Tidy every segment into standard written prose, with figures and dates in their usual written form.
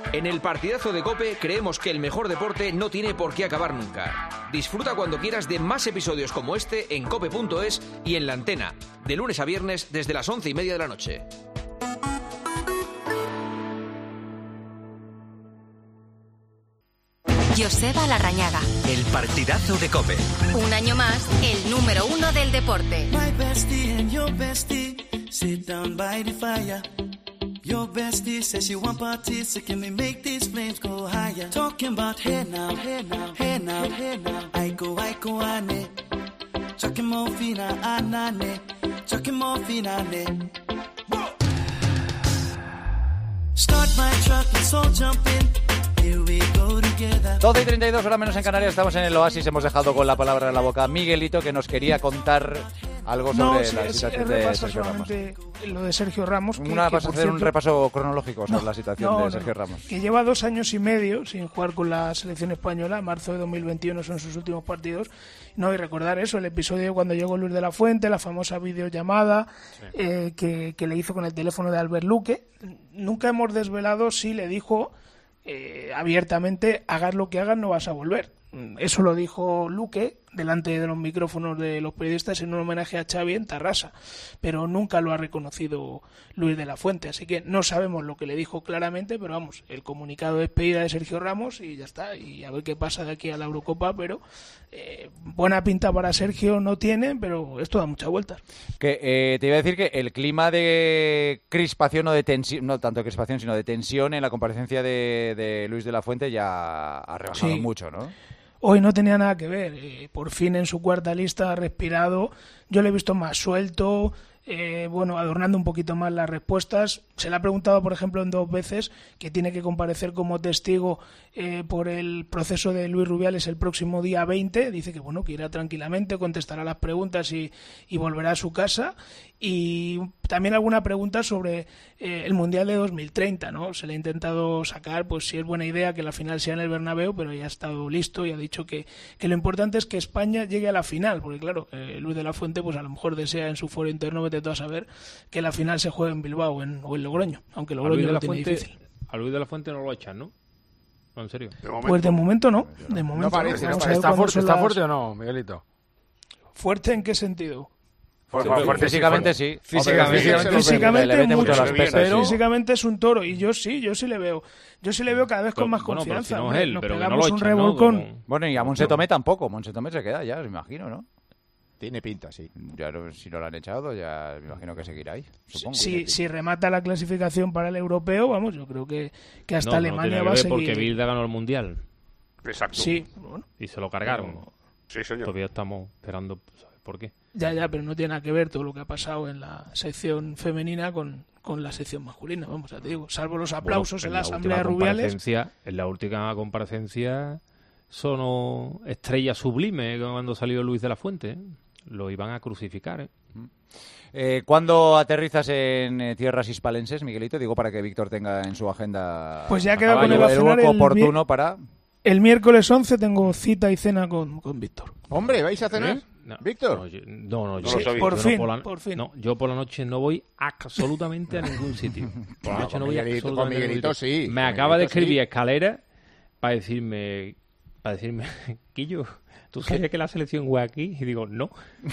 En el partidazo de COPE creemos que el mejor deporte no tiene por qué acabar nunca. Disfruta cuando quieras de más episodios como este en cope.es y en La Antena, de lunes a viernes desde las 11:30 de la noche. Joseba Larrañaga. El partidazo de COPE. Un año más, el número 1 del deporte. My bestie and your bestie sit down by the fire. Your bestie says she want parties, so can we make these flames go higher? Talking about hey now, hey now, hey now, hey now. I go, ane. Chucking morphina, anane. Chucking morphina, ane. Start my truck, let's all jump in. 12:32, hora menos en Canarias, estamos en el Oasis, hemos dejado con la palabra en la boca a Miguelito, que nos quería contar algo sobre la situación de Sergio Ramos. Lo de Sergio Ramos. Vas a hacer un repaso cronológico sobre la situación de Sergio Ramos. Que lleva 2 años y medio sin jugar con la selección española. Marzo de 2021 son sus últimos partidos. No, y recordar eso, el episodio cuando llegó Luis de la Fuente, la famosa videollamada que le hizo con el teléfono de Albert Luque. Nunca hemos desvelado si le dijo abiertamente, hagas lo que hagas, no vas a volver. Eso lo dijo Luque delante de los micrófonos de los periodistas en un homenaje a Xavi en Tarrasa, pero nunca lo ha reconocido Luis de la Fuente, así que no sabemos lo que le dijo claramente, pero vamos, el comunicado de despedida de Sergio Ramos y ya está, y a ver qué pasa de aquí a la Eurocopa, pero buena pinta para Sergio no tiene, pero esto da muchas vueltas. Que te iba a decir que el clima de crispación o de tensión, no tanto de crispación, sino de tensión en la comparecencia de Luis de la Fuente ya ha rebajado mucho, ¿no? Hoy no tenía nada que ver, por fin en su cuarta lista ha respirado, yo le he visto más suelto, adornando un poquito más las respuestas. Se le ha preguntado, por ejemplo, en 2 veces que tiene que comparecer como testigo por el proceso de Luis Rubiales el próximo día 20. Dice que que irá tranquilamente, contestará las preguntas y volverá a su casa. Y también alguna pregunta sobre el Mundial de 2030, ¿no? Se le ha intentado sacar, pues si es buena idea que la final sea en el Bernabéu, pero ya ha estado listo y ha dicho que lo importante es que España llegue a la final, porque claro, Luis de la Fuente pues a lo mejor desea en su foro interno, vete tú a saber, que la final se juegue en Bilbao o en Logroño, aunque Logroño lo tiene difícil. A Luis de la Fuente no lo echan, ¿no? No, en serio. Pues de momento no. De momento no parece. ¿Está fuerte o no, Miguelito? ¿Fuerte en qué sentido? Físicamente sí. Físicamente es un toro y yo sí le veo cada vez con más confianza. Pero si no es él, nos pero pegamos que no lo un echan, revolcón. ¿no? Bueno, y a Monse Tomé tampoco. Monse Tomé se queda ya, me imagino, ¿no? Tiene pinta, sí. Ya si no lo han echado, ya me imagino que seguirá ahí, supongo. Si remata la clasificación para el europeo, vamos, yo creo que hasta Alemania va a seguir. Porque Bilda ganó el Mundial. Exacto. Sí, bueno. Y se lo cargaron. Sí, señor. Todavía estamos esperando saber por qué. Ya, pero no tiene nada que ver todo lo que ha pasado en la sección femenina con la sección masculina, vamos, ya te digo. Salvo los aplausos en la Asamblea de Rubiales. En la última comparecencia sonó estrella sublime cuando salió Luis de la Fuente. Lo iban a crucificar, ¿Cuándo aterrizas en tierras hispalenses, Miguelito? Digo, para que Víctor tenga en su agenda pues ya queda con el hueco oportuno para... El miércoles 11 tengo cita y cena con Víctor. Hombre, ¿vais a cenar? No, ¿Víctor? No, yo por fin. No, yo por la noche no voy absolutamente a ningún sitio. Por la noche no voy absolutamente a ningún sitio. Sí. Me acaba de escribir Escalera para decirme, Quillo, ¿tú sabes que la selección juega aquí? Y digo, no.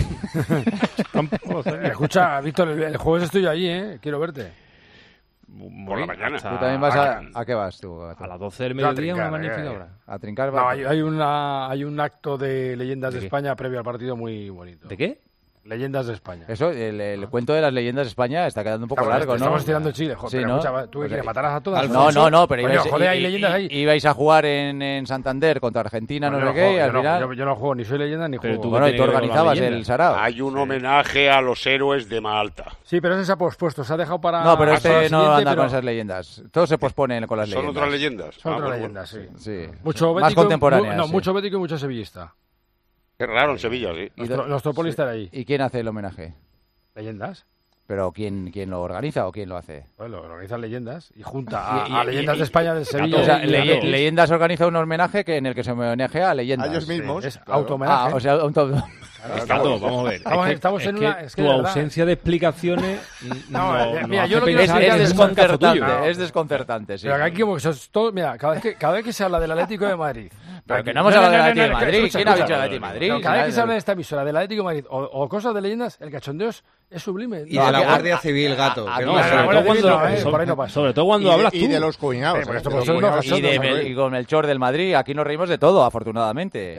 Escucha, Víctor, el jueves estoy yo allí, quiero verte. Por la mañana. ¿Tú también vas a qué vas tú? A las 12 del mediodía, una magnífica hora. A trincar. No, hay un acto de Leyendas de España previo al partido muy bonito. ¿De qué? Leyendas de España. Eso, el cuento de las leyendas de España está quedando un poco largo, ¿no? Estamos tirando chile, joder. Sí, pero ¿no? Escucha, ¿tú quieres matarlas a todas? No, pero hay leyendas ahí. Ibais a jugar en Santander contra Argentina, no sé qué, y al final... Yo no juego, ni soy leyenda, ni juego. Bueno, y tú organizabas el sarao. Hay un homenaje a los héroes de Malta. Sí, pero ese se ha pospuesto, se ha dejado para... No, pero este no anda con esas leyendas. Todo se pospone con las leyendas. ¿Son otras leyendas? Son otras leyendas, sí. Mucho más contemporáneas. Mucho bético y mucho sevillista. Qué raro en Sevilla, sí. Nuestro poli estará ahí. ¿Y quién hace el homenaje? ¿Leyendas? ¿Pero quién lo organiza o quién lo hace? Bueno, lo organizan Leyendas y junta a Leyendas de España del Sevilla. O sea, Leyendas organiza un homenaje en el que se homenajea a leyendas. A ellos mismos. Es auto-homenaje. O sea, Gato, vamos a ver. Estamos en una... Es que tu ausencia de explicaciones mira, yo lo quiero pensar explicar en desconcertante, es desconcertante, sí. Pero aquí como que sos todo, mira, cada vez que se habla del Atlético de Madrid... Pero que no hemos hablado del Atlético de Madrid. ¿Quién ha dicho el Atlético de Madrid? Cada vez que se habla de esta emisora del Atlético de Madrid o cosas de leyendas, el cachondeo es sublime. Y de la Guardia Civil, Gato. Sobre todo cuando hablas tú. Y de los cuñados. Y con Melchor del Madrid. Aquí nos reímos de todo, afortunadamente.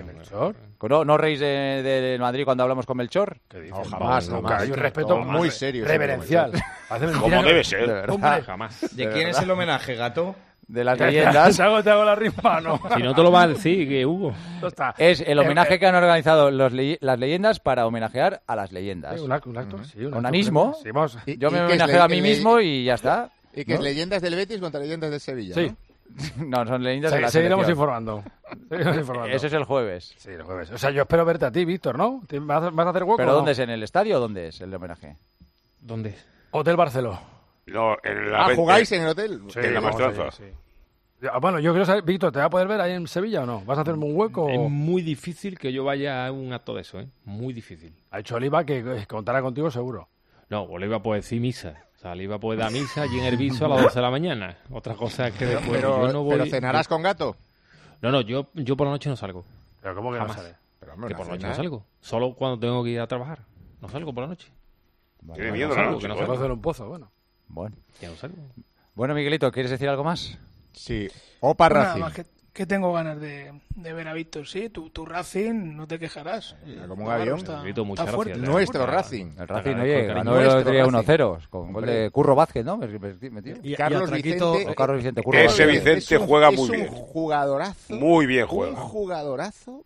¿No reís del Madrid cuando hablamos con Melchor? No, jamás. Hay un respeto muy serio. Reverencial. Como debe ser. Jamás. ¿De quién es el homenaje, Gato? De las leyendas. Te hago la rima, ¿no? Si no te lo va a decir, que Hugo. Es el homenaje que han organizado las leyendas para homenajear a las leyendas. Un acto, sí. Onanismo. Sí, yo me homenajeo a mí mismo y ya está. Y que es leyendas del Betis contra leyendas del Sevilla. Sí. No, son leyendas de la Seguiremos selección. informando. Eso es el jueves. Sí, el jueves. O sea, yo espero verte a ti, Víctor, ¿no? ¿Vas a hacer hueco? ¿Pero dónde es? ¿En el estadio o dónde es el homenaje? ¿Dónde es? Hotel Barceló. No, en la ¿jugáis en el hotel? Sí, en la Maestranza. Sí. Bueno, yo quiero saber, Víctor, ¿te va a poder ver ahí en Sevilla o no? ¿Vas a hacerme un hueco? Es muy difícil que yo vaya a un acto de eso, ¿eh? Muy difícil. Ha dicho Oliva que contará contigo seguro. No, Oliva puede decir misa. O sea, Oliva puede dar misa allí en Herbiso a las 12 de la mañana. Otra cosa es que después yo no voy... ¿Pero cenarás con Gato? No, yo por la noche no salgo. ¿Pero cómo que jamás? no sale? Que por la noche no salgo. Solo cuando tengo que ir a trabajar. No salgo por la noche. Tiene miedo, ¿no? Que no salgo. Hacer un pozo, Bueno. Que no salgo. Bueno, Miguelito, ¿quieres decir algo más? Sí. Opa Racing. Nada más que tengo ganas de ver a Víctor, sí. Tu Racing, no te quejarás. Como un avión. Víctor, muchas gracias. Nuestro Racing. El Racing, oye, ganó el otro día 1-0 con gol de Curro Vázquez, ¿no? Y Carlos Vicente. Curro Ese Vázquez. Vicente juega muy bien. Es un jugadorazo. Muy bien juega. Un jugadorazo.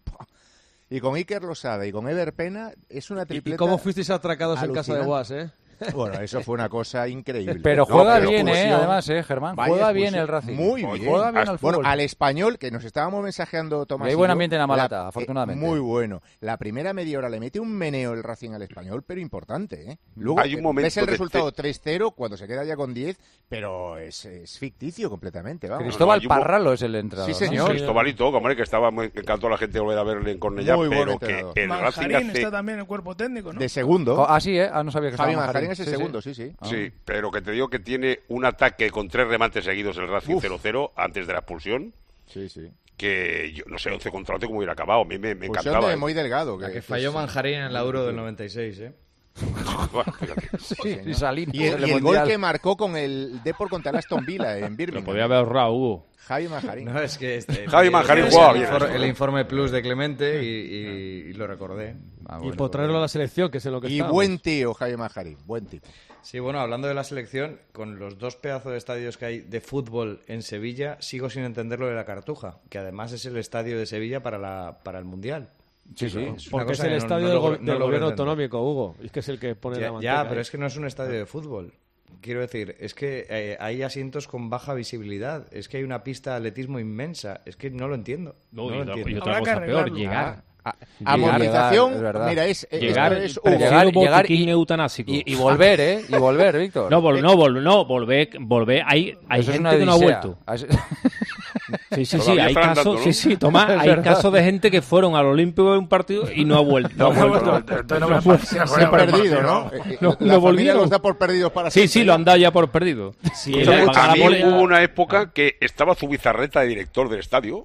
Y con Iker Losada y con Ever Pena es una tripleta. ¿Y cómo fuisteis atracados en casa de Guas, Bueno, eso fue una cosa increíble. Pero juega bien, además, Germán. Juega bien el Racing. Muy bien. Juega bien al fútbol. Bueno, al Español, que nos estábamos mensajeando Tomás. Hay buen ambiente en Amalata, afortunadamente. Muy bueno. La primera media hora le mete un meneo el Racing al Español, pero importante, ¿eh? Luego Hay un momento ves el resultado 3-0 cuando se queda ya con 10, pero es ficticio completamente, vamos. Cristóbal Parralo es el entrenador. Sí, señor. Cristóbalito, hombre, que estaba muy encantado la gente de volver a verle en Cornellá, Muy buen pero que entrenador. el Racing Manjarín hace... está también en el cuerpo técnico, ¿no? De segundo. Sí, no sabía que Javi estaba Manjarín es el Sí, segundo, sí. Sí, pero que te digo que tiene un ataque con 3 remates seguidos el Racing 0-0 antes de la expulsión. Sí. Que yo no sé, 11 contra 11 cómo hubiera acabado. A mí me encantaba. De muy delgado. La que falló Manjarín en la Euro del 96, ¿eh? Bueno, fíjate. Sí, Salín. Y el gol que marcó con el Depor contra el Aston Villa en Birmingham. Lo podía haber ahorrado, Hugo. Javi Manjarín. No, es que Javi Manjarín jugaba bien. El informe plus de Clemente y lo recordé. Bueno, y por traerlo a la selección, que es en lo que Y estamos. buen tío, Javi Manjarín. Buen tipo. Sí, bueno, hablando de la selección, con los 2 pedazos de estadios que hay de fútbol en Sevilla, sigo sin entender lo de la Cartuja, que además es el estadio de Sevilla para el Mundial. Sí. Porque es el estadio del gobierno autonómico, Hugo. Es que es el que pone la manteca. Ya, pero es que no es un estadio de fútbol. Quiero decir, es que hay asientos con baja visibilidad. Es que hay una pista de atletismo inmensa. Es que no lo entiendo. No lo entiendo. Y Habrá otra que cosa peor, arreglarlo. llegar. Amortización, es verdad. mira, Llegar, es llegar y eutanásico. Y volver, Y volver, Víctor. volver. Hay Eso es una gente que no ha odisea. vuelto. Sí, Todavía hay están casos, andando, ¿no? sí, Tomás, hay casos de gente que fueron al Olímpico de un partido y no ha vuelto. Se han perdido, ¿no? No La familia volvieron. los da por perdidos para Sí, siempre. lo han dado ya por perdido. Sí, También hubo una época que estaba Zubizarreta de director del estadio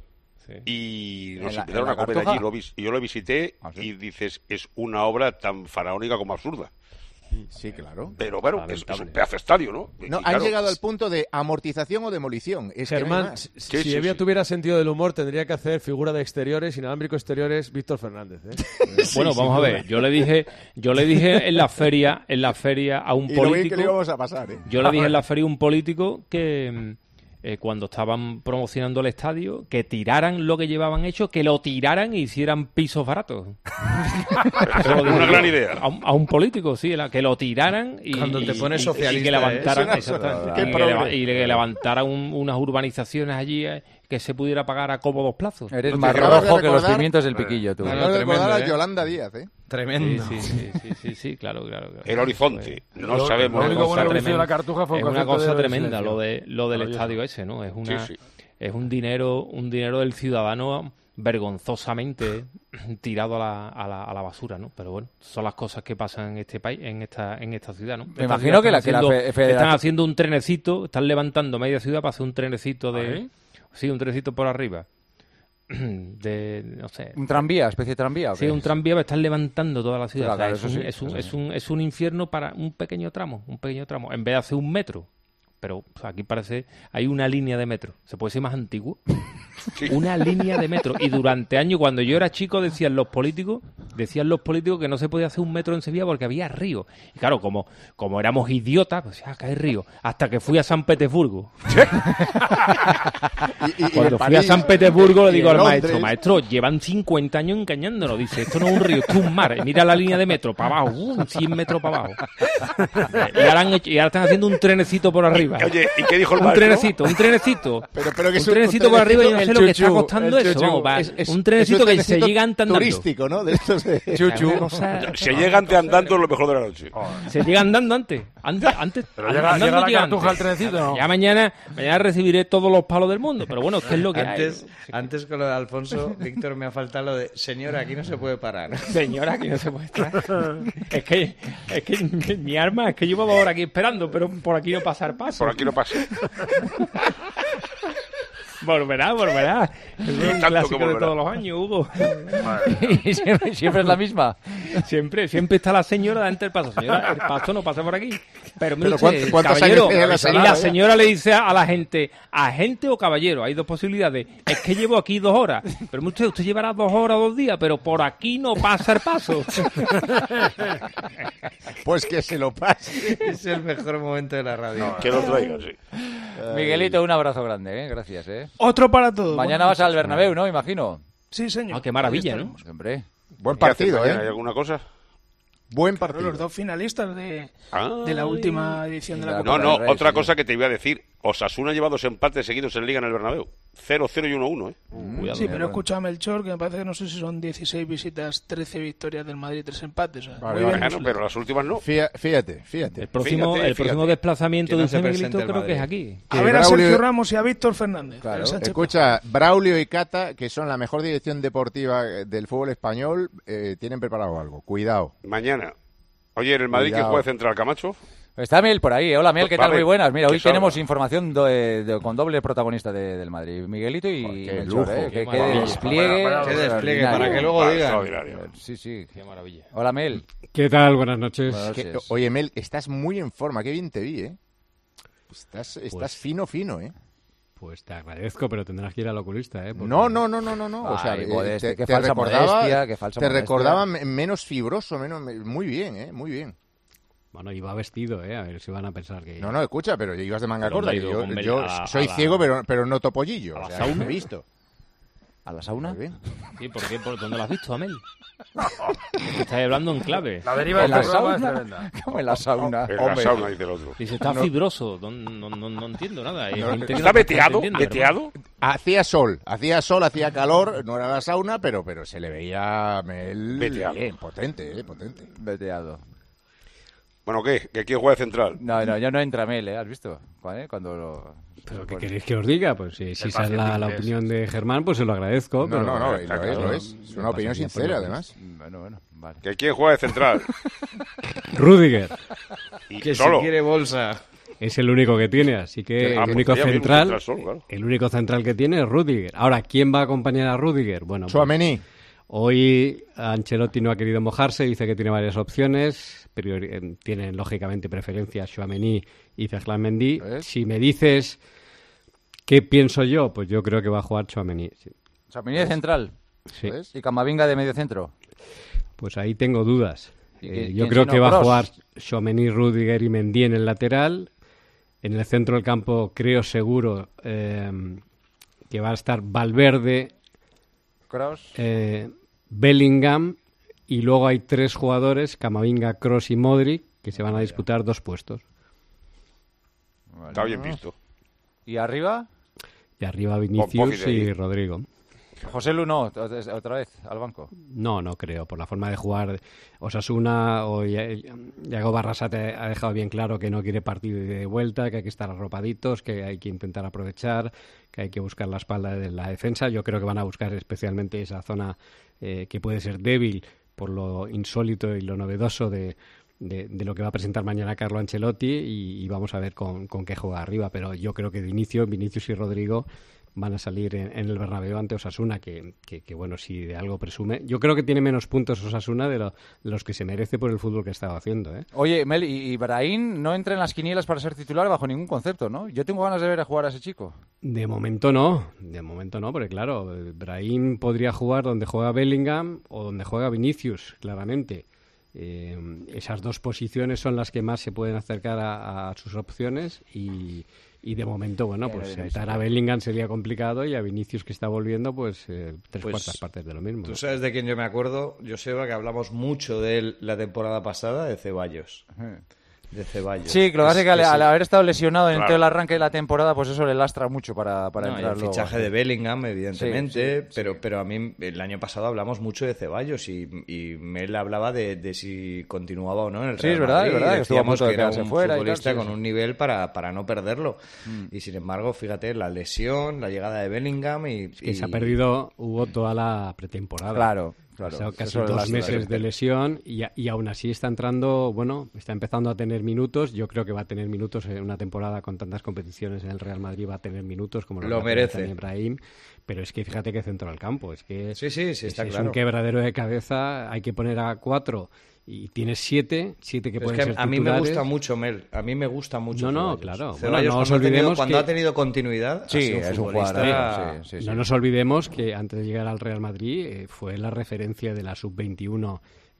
y nos invitaron a comer allí y yo lo visité y dices, es una obra tan faraónica como absurda. Sí, claro. Pero bueno, es un pedazo de estadio, ¿no? No, han llegado al punto de amortización o demolición. Es Germán, que si Evia tuviera sentido del humor, tendría que hacer figura de exteriores, inalámbrico exteriores, Víctor Fernández. Bueno, vamos a ver. Yo le dije en la feria a un político. Y lo bien que le íbamos a pasar, ¿eh? Yo le dije en la feria a un político que cuando estaban promocionando el estadio, que tiraran lo que llevaban hecho, que lo tiraran e hicieran pisos baratos. Eso es una gran idea. A un político, sí, que lo tiraran y, Cuando te pones socialista, y que levantaran, Qué y que levantaran unas urbanizaciones allí que se pudiera pagar a cómodos plazos. Eres más rojo que los pimientos del piquillo, tú. No, recordar a Yolanda Díaz, ¿eh? Tremendo. Sí, claro. El horizonte. No sabemos. Lo único bueno que hizo la Cartuja fue es una cosa tremenda lo del estadio ese, ¿no? Es una... es un dinero del ciudadano vergonzosamente tirado a la basura, ¿no? Pero bueno, son las cosas que pasan en este país, en esta ciudad, ¿no? Me imagino que la federación... Están haciendo un trenecito, están levantando media ciudad para hacer un trenecito Sí, un trenecito por arriba. No sé. ¿Un tranvía? ¿Especie de tranvía? ¿O qué? Sí, un tranvía para estar levantando toda la ciudad. Claro, es un infierno para un pequeño tramo. En vez de hacer 1 metro. Pero aquí parece, hay una línea de metro. ¿Se puede ser más antiguo? Sí. Una línea de metro. Y durante años, cuando yo era chico, decían los políticos que no se podía hacer 1 metro en Sevilla porque había río. Y claro, como éramos idiotas, pues acá hay río. Hasta que fui a San Petersburgo. Cuando fui a San Petersburgo le digo al maestro, llevan 50 años engañándonos. Dice, esto no es un río, esto es un mar. Mira la línea de metro, para abajo, 100 metros para abajo. Y ahora están haciendo un trenecito por arriba. Oye, ¿y qué dijo el maestro? Un trenecito. Pero que un trenecito por arriba y no sé lo que está costando eso. Un trenecito que se llega andando. Turístico, ¿no? De estos de... Chuchu. Se llega andando lo mejor de la noche. Se llega andando antes. Pero llega la cartuja al trenecito, ¿no? Ya mañana recibiré todos los palos del mundo. Pero bueno, ¿qué es lo que hay? Antes con lo de Alfonso, Víctor, me ha faltado lo de señora, aquí no se puede parar. Señora, aquí no se puede parar. Es que mi arma es que llevo 2 horas aquí esperando, pero por aquí no pasar paso. Por aquí no pasa. Volverá. Es un clásico de todos los años, Hugo. ¿Y siempre es la misma? Siempre está la señora delante del paso. Señora, el paso no pasa por aquí. Pero mire usted, caballero, y la señora le dice a la gente, agente o caballero, hay 2 posibilidades. Es que llevo aquí 2 horas. Pero mire usted llevará 2 horas, 2 días, pero por aquí no pasa el paso. Pues que se lo pase. Es el mejor momento de la radio. Que lo traiga, sí. Miguelito, un abrazo grande, gracias, Otro para todos. Mañana vas al Bernabéu, ¿no? Imagino. Sí, señor. Qué maravilla, ¿no? Hombre. Buen partido, ¿Hay alguna cosa? Buen partido. Los 2 finalistas de la última edición de la No, Copa del Rey. otra cosa que te iba a decir. Osasuna lleva 2 empates seguidos en Liga en el Bernabéu. 0-0 y 1-1, Sí, pero he escuchado a Melchor que me parece que no sé si son 16 visitas, 13 victorias del Madrid, 3 empates. Bueno, pero las últimas no. Fíjate. El próximo desplazamiento de ese Miguelito creo que es aquí. A ver a Sergio Ramos y a Víctor Fernández. Claro. Escucha, Braulio y Cata, que son la mejor dirección deportiva del fútbol español, tienen preparado algo. Cuidado. Mañana. Oye, ¿en el Madrid quién juega central, Camacho? Está Mel por ahí. Hola, Mel, ¿qué tal? Muy buenas. Mira, hoy tenemos salga. Información con doble protagonista del Madrid. Miguelito y Melchor, qué despliegue para que luego digan. Sí. Qué maravilla. Hola, Mel. ¿Qué tal? Buenas noches. Oye, Mel, estás muy en forma. Qué bien te vi, ¿eh? Estás fino, ¿eh? Pues te agradezco, pero tendrás que ir al oculista, ¿eh? Porque... No. O sea, te recordaba menos fibroso, muy bien, ¿eh? Muy bien. Bueno, iba vestido, A ver si van a pensar que... No, escucha, pero ibas de manga corta. Yo soy ciego, pero no topollillo. ¿A la sauna? He visto. ¿A la sauna? Sí, ¿por qué? ¿Por dónde lo has visto, Amel? Estás hablando en clave. La deriva en la sauna. ¿Cómo en la sauna? En la sauna, dice el otro. Dice, está fibroso. No entiendo nada. ¿Está veteado? Hacía sol, hacía calor. No era la sauna, pero se le veía veteado. Bien, potente. Veteado. Bueno, ¿qué? ¿Que quién juega de central? No, ya no entra Mel, ¿has visto? Cuando ¿Pero qué queréis que os diga? Pues si esa es la opinión de Germán, pues se lo agradezco. No, lo es. Es una opinión sincera, además. Bueno, vale. ¿Que quién juega de central? Rudiger. Que solo. Si quiere bolsa. Es el único que tiene, así que el único central que tiene es Rudiger. Ahora, ¿quién va a acompañar a Rudiger? Bueno, Tchouaméni. Hoy Ancelotti no ha querido mojarse, dice que tiene varias opciones, pero tienen lógicamente preferencia Tchouaméni y Ferland Mendy. Si me dices qué pienso yo, pues yo creo que va a jugar Tchouaméni. Sí. ¿Tchouaméni de central? Sí. ¿Y Camavinga de medio centro? Pues ahí tengo dudas. Yo creo que va a jugar Tchouaméni, Rudiger y Mendy en el lateral. En el centro del campo creo seguro que va a estar Valverde, Kroos, Bellingham, y luego hay 3 jugadores, Camavinga, Kroos y Modric, que se van a disputar 2 puestos. Está bien visto. ¿Y arriba? Y arriba Vinicius y Rodrigo. José Lu, no, otra vez al banco. No creo. Por la forma de jugar Osasuna, o Yago Barrasate ha dejado bien claro que no quiere partido de vuelta, que hay que estar arropaditos, que hay que intentar aprovechar, que hay que buscar la espalda de la defensa. Yo creo que van a buscar especialmente esa zona que puede ser débil por lo insólito y lo novedoso de lo que va a presentar mañana Carlo Ancelotti, y vamos a ver con qué juega arriba. Pero yo creo que de inicio Vinicius y Rodrigo van a salir en el Bernabéu ante Osasuna, que bueno, si de algo presume. Yo creo que tiene menos puntos Osasuna de los que se merece por el fútbol que ha estado haciendo, ¿eh? Oye, Mel, y Brahim no entra en las quinielas para ser titular bajo ningún concepto, ¿no? Yo tengo ganas de ver a jugar a ese chico. De momento no, porque claro, Brahim podría jugar donde juega Bellingham o donde juega Vinicius, claramente. Esas dos posiciones son las que más se pueden acercar a sus opciones, y de momento, bueno, pues sentar a Bellingham sería complicado, y a Vinicius, que está volviendo, pues cuartas partes de lo mismo. ¿Tú sabes de quién yo me acuerdo, Joseba, que hablamos mucho de él la temporada pasada? De Ceballos. De Ceballos. Sí, lo que pasa es que al haber estado lesionado en todo el arranque de la temporada, pues eso le lastra mucho para entrar. El fichaje de Bellingham, evidentemente, pero a mí el año pasado hablamos mucho de Ceballos, y Mel hablaba de si continuaba o no en el Real Madrid. Es verdad, que estuvo a punto de quedarse fuera. Futbolista con un nivel para no perderlo. Y sin embargo, fíjate, la lesión, la llegada de Bellingham y se ha perdido, hubo toda la pretemporada. Claro. Casi 2 meses de lesión, y aún así está entrando, está empezando a tener minutos. Yo creo que va a tener minutos en una temporada con tantas competiciones en el Real Madrid, va a tener minutos como lo merece Ibrahim. Pero es que fíjate que centro al campo, es que sí, está claro. Es un quebradero de cabeza. Hay que poner a 4 y tienes 7 que pueden ser titulares. A mí me gusta mucho, Mel. A mí me gusta mucho. No, claro. Ceballos, no nos olvidemos cuando ha tenido continuidad. Sí, es un jugador. No nos olvidemos que antes de llegar al Real Madrid fue la referencia de la sub-21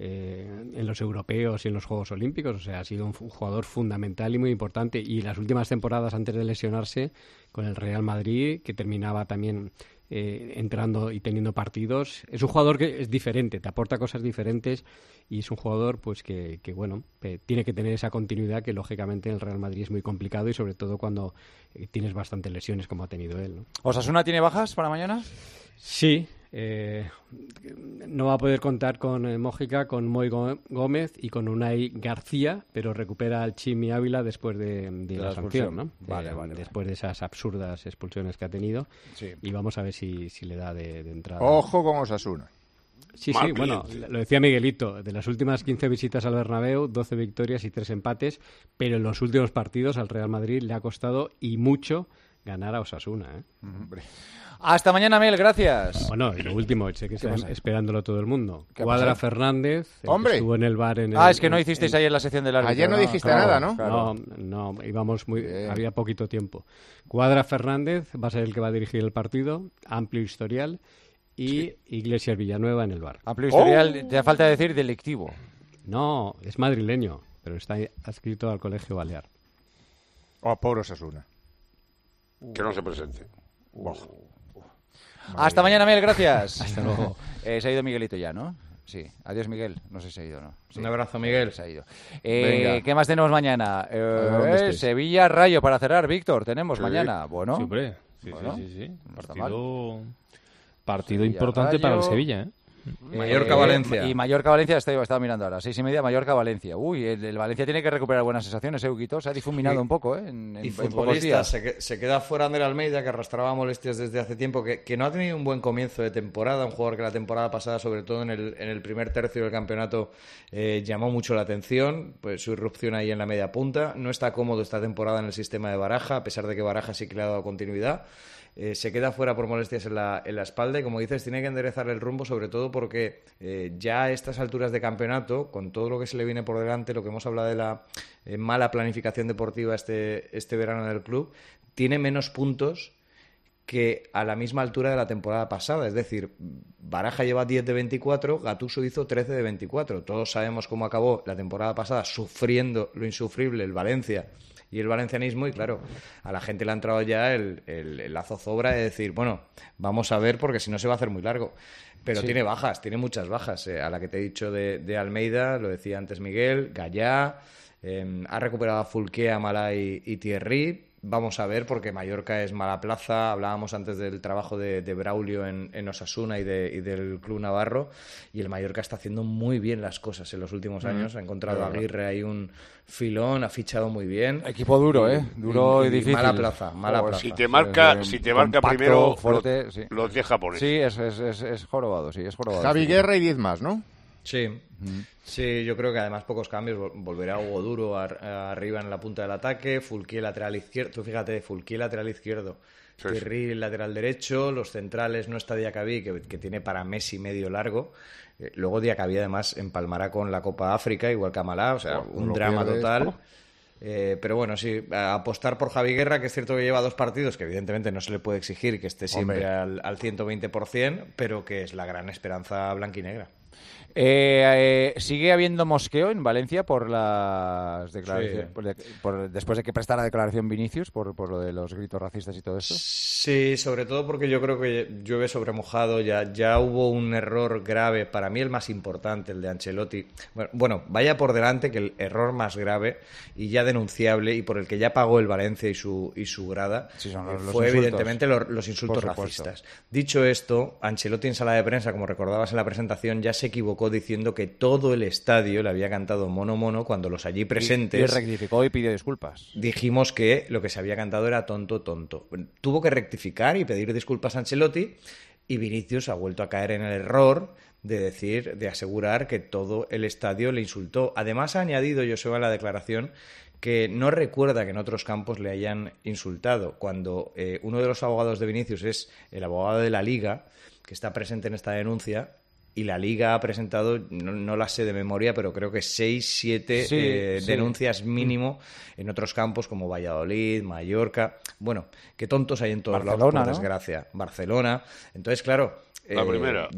en los europeos y en los Juegos Olímpicos. O sea, ha sido un jugador fundamental y muy importante. Y las últimas temporadas, antes de lesionarse con el Real Madrid, que terminaba también entrando y teniendo partidos, es un jugador que es diferente, te aporta cosas diferentes, y es un jugador pues que tiene que tener esa continuidad, que lógicamente en el Real Madrid es muy complicado, y sobre todo cuando tienes bastantes lesiones como ha tenido él, ¿no? ¿Osasuna tiene bajas para mañana? Sí. No va a poder contar con Mójica, con Moi Gómez y con Unai García, pero recupera al Chimi Ávila después de la sanción, ¿no? Vale. Después de esas absurdas expulsiones que ha tenido. Sí. Y vamos a ver si le da de entrada. Ojo con Osasuna. Sí, bueno, lo decía Miguelito, de las últimas 15 visitas al Bernabéu, 12 victorias y 3 empates, pero en los últimos partidos al Real Madrid le ha costado y mucho ganar a Osasuna, ¿eh? Hasta mañana, Mel, gracias. Bueno, y lo último, sé que está esperándolo todo el mundo. Cuadra Fernández, ¡hombre! Que estuvo en el bar en el... Es que no hicisteis ayer la sección del árbitro. Ayer no dijiste nada, ¿no? Claro. No, íbamos había poquito tiempo. Cuadra Fernández va a ser el que va a dirigir el partido, amplio historial, y Iglesias Villanueva en el bar. Amplio historial, te da falta decir delictivo. No, es madrileño, pero está adscrito al Colegio Balear. Pobre Osasuna. Que no se presente. Hasta mañana, Mel, gracias. Hasta luego. Se ha ido Miguelito ya, ¿no? Sí. Adiós, Miguel. No sé si se ha ido o no. Sí. Un abrazo, Miguel. Se ha ido. ¿Qué más tenemos mañana? Sevilla-Rayo para cerrar, Víctor. Tenemos mañana. Bueno. Sí, hombre. Sí. Partido Sevilla, importante Rayo. para el Sevilla, ¿eh? Mallorca-Valencia. Y Mallorca-Valencia, estaba mirando ahora. 6:30, Mallorca-Valencia. Uy, el Valencia tiene que recuperar buenas sensaciones, Huguito. Se ha difuminado un poco, y futbolista se queda fuera Ander Almeida, que arrastraba molestias desde hace tiempo, que no ha tenido un buen comienzo de temporada. Un jugador que la temporada pasada, sobre todo en el primer tercio del campeonato, llamó mucho la atención. Pues su irrupción ahí en la media punta. No está cómodo esta temporada en el sistema de Baraja, a pesar de que Baraja sí que le ha dado continuidad. Se queda fuera por molestias en la espalda, y como dices, tiene que enderezar el rumbo, sobre todo porque ya a estas alturas de campeonato, con todo lo que se le viene por delante, lo que hemos hablado de la mala planificación deportiva este verano del club, tiene menos puntos que a la misma altura de la temporada pasada. Es decir, Baraja lleva 10 de 24, Gattuso hizo 13 de 24. Todos sabemos cómo acabó la temporada pasada, sufriendo lo insufrible el Valencia y el valencianismo, y claro, a la gente le ha entrado ya la zozobra de decir, bueno, vamos a ver, porque si no se va a hacer muy largo. Pero tiene bajas, tiene muchas bajas. A la que te he dicho de Almeida, lo decía antes Miguel, Gallá, ha recuperado a Fulqué, a Malay y Thierry. Vamos a ver, porque Mallorca es mala plaza. Hablábamos antes del trabajo de Braulio en Osasuna y del Club Navarro, y el Mallorca está haciendo muy bien las cosas en los últimos años. Ha encontrado a Aguirre ahí un filón, ha fichado muy bien. Equipo duro, duro y difícil. Mala plaza. Si te marca primero fuerte, los 10 japoneses. Sí, es jorobado, sí, es jorobado. Javi Guerra y 10 más, ¿no? Sí. Sí, yo creo que además pocos cambios. Volverá Hugo Duro arriba en la punta del ataque, Fulquier lateral izquierdo. Tú fíjate, Fulquier lateral izquierdo, Thierry lateral derecho, los centrales no está Diacabí, que tiene para mes y medio largo. Luego Diacabí además empalmará con la Copa África, igual que Amalá, o sea, un drama total. Pero bueno, sí, apostar por Javi Guerra, que es cierto que lleva 2 partidos, que evidentemente no se le puede exigir que esté siempre al 120%, pero que es la gran esperanza blanquinegra. ¿Sigue habiendo mosqueo en Valencia por las declaraciones, después de que prestara declaración Vinicius por lo de los gritos racistas y todo esto? Sí, sobre todo porque yo creo que llueve sobre mojado. Ya hubo un error grave, para mí el más importante, el de Ancelotti. Bueno, vaya por delante que el error más grave y ya denunciable, y por el que ya pagó el Valencia y su grada, fue evidentemente los insultos racistas. Dicho esto, Ancelotti en sala de prensa, como recordabas en la presentación, ya se equivocó diciendo que todo el estadio le había cantado mono mono, cuando los allí presentes... Y rectificó y pidió disculpas. Dijimos que lo que se había cantado era tonto, tonto. Tuvo que rectificar y pedir disculpas a Ancelotti, y Vinicius ha vuelto a caer en el error de asegurar que todo el estadio le insultó. Además ha añadido Joseba en la declaración que no recuerda que en otros campos le hayan insultado, cuando uno de los abogados de Vinicius es el abogado de la Liga, que está presente en esta denuncia. Y la Liga ha presentado, no la sé de memoria, pero creo que 6-7 denuncias mínimo en otros campos como Valladolid, Mallorca. Bueno, qué tontos hay en todos lados, por desgracia. Barcelona. Entonces, claro, la primera.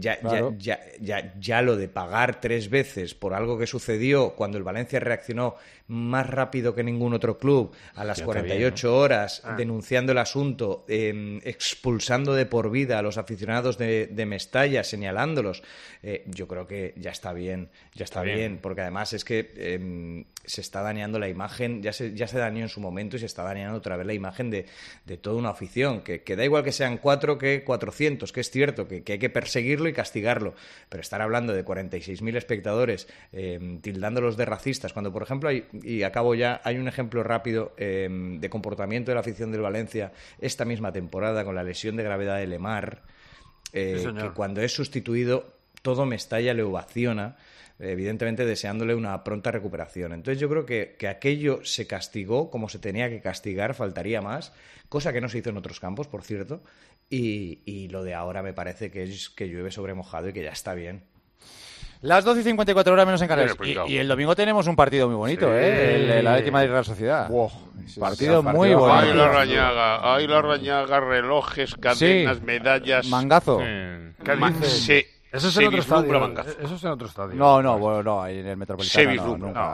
Ya lo de pagar 3 veces por algo que sucedió cuando el Valencia reaccionó más rápido que ningún otro club, a las 48 horas, denunciando el asunto, expulsando de por vida a los aficionados de Mestalla, señalándolos. Yo creo que ya está bien, porque además es que se está dañando la imagen, ya se dañó en su momento y se está dañando otra vez la imagen de toda una afición, que da igual que sean 4 que 400, que es cierto que hay que perseguirlo y castigarlo, pero estar hablando de 46.000 espectadores tildándolos de racistas, cuando por ejemplo hay un ejemplo rápido de comportamiento de la afición del Valencia esta misma temporada con la lesión de gravedad de Lemar, que cuando es sustituido todo Mestalla le ovaciona, evidentemente deseándole una pronta recuperación. Entonces yo creo que aquello se castigó como se tenía que castigar, faltaría más, cosa que no se hizo en otros campos, por cierto, y lo de ahora me parece que es que llueve sobre mojado y que ya está bien. Las 12:54 horas menos en Canarias. Y el domingo tenemos un partido muy bonito, el Atlético Madrid Real Sociedad. Partido muy bonito. Hay la Rañaga, relojes, cadenas, medallas. Mangazo. Eso es en otro estadio. No, en el Metropolitano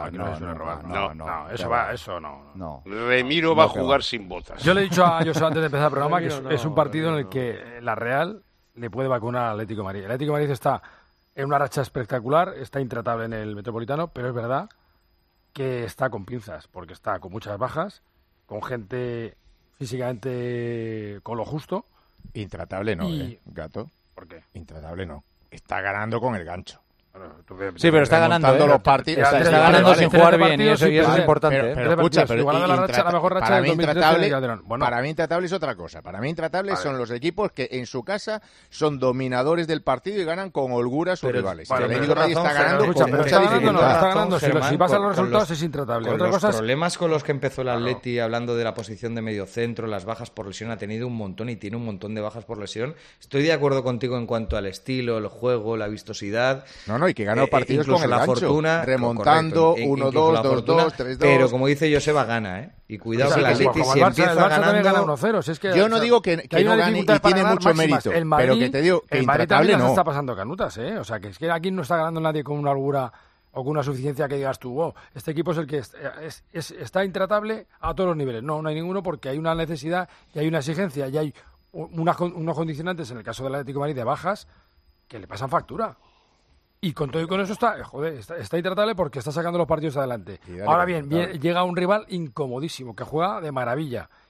No, eso no. Remiro va a jugar sin botas. Yo le he dicho a José antes de empezar el programa que es un partido en el que la Real le puede vacunar al Atlético de Madrid. El Atlético de Madrid está en una racha espectacular, está intratable en el Metropolitano, pero es verdad que está con pinzas, porque está con muchas bajas, con gente físicamente con lo justo. Intratable no, Gato. ¿Por qué? Intratable no. Está ganando con el gancho. Sí, pero está ganando los partidos. Está ganando sin jugar bien y eso es importante. Pero escucha, la mejor racha del 2013 para mí intratable es otra cosa. Para mí intratable son los equipos que en su casa son dominadores del partido y ganan con holgura a sus rivales. El Atlético de Madrid está ganando con mucha dificultad. Si pasan los resultados es intratable. Con los problemas con los que empezó el Atleti, hablando de la posición de medio centro, las bajas por lesión, ha tenido un montón y tiene un montón de bajas por lesión. Estoy de acuerdo contigo en cuanto al estilo, el juego, la vistosidad. Y que ganó partidos con el la gancho, fortuna, remontando 1-2, 2-2, 3-2. Pero como dice Joseba, gana, Y cuidado que el Atleti si empieza ganando... Gana 1-0. Yo no digo que no gane y tiene mucho mérito, pero que te digo que intratable no. está pasando canutas, O sea, que es que aquí no está ganando nadie con una holgura o con una suficiencia que digas tú, este equipo es el que está intratable a todos los niveles. No hay ninguno, porque hay una necesidad y hay una exigencia y hay unos condicionantes, en el caso del Atlético de Madrid, de bajas, que le pasan factura. Y con todo y con eso está intratable porque está sacando los partidos adelante. Ahora bien, llega un rival incomodísimo, que juega de maravilla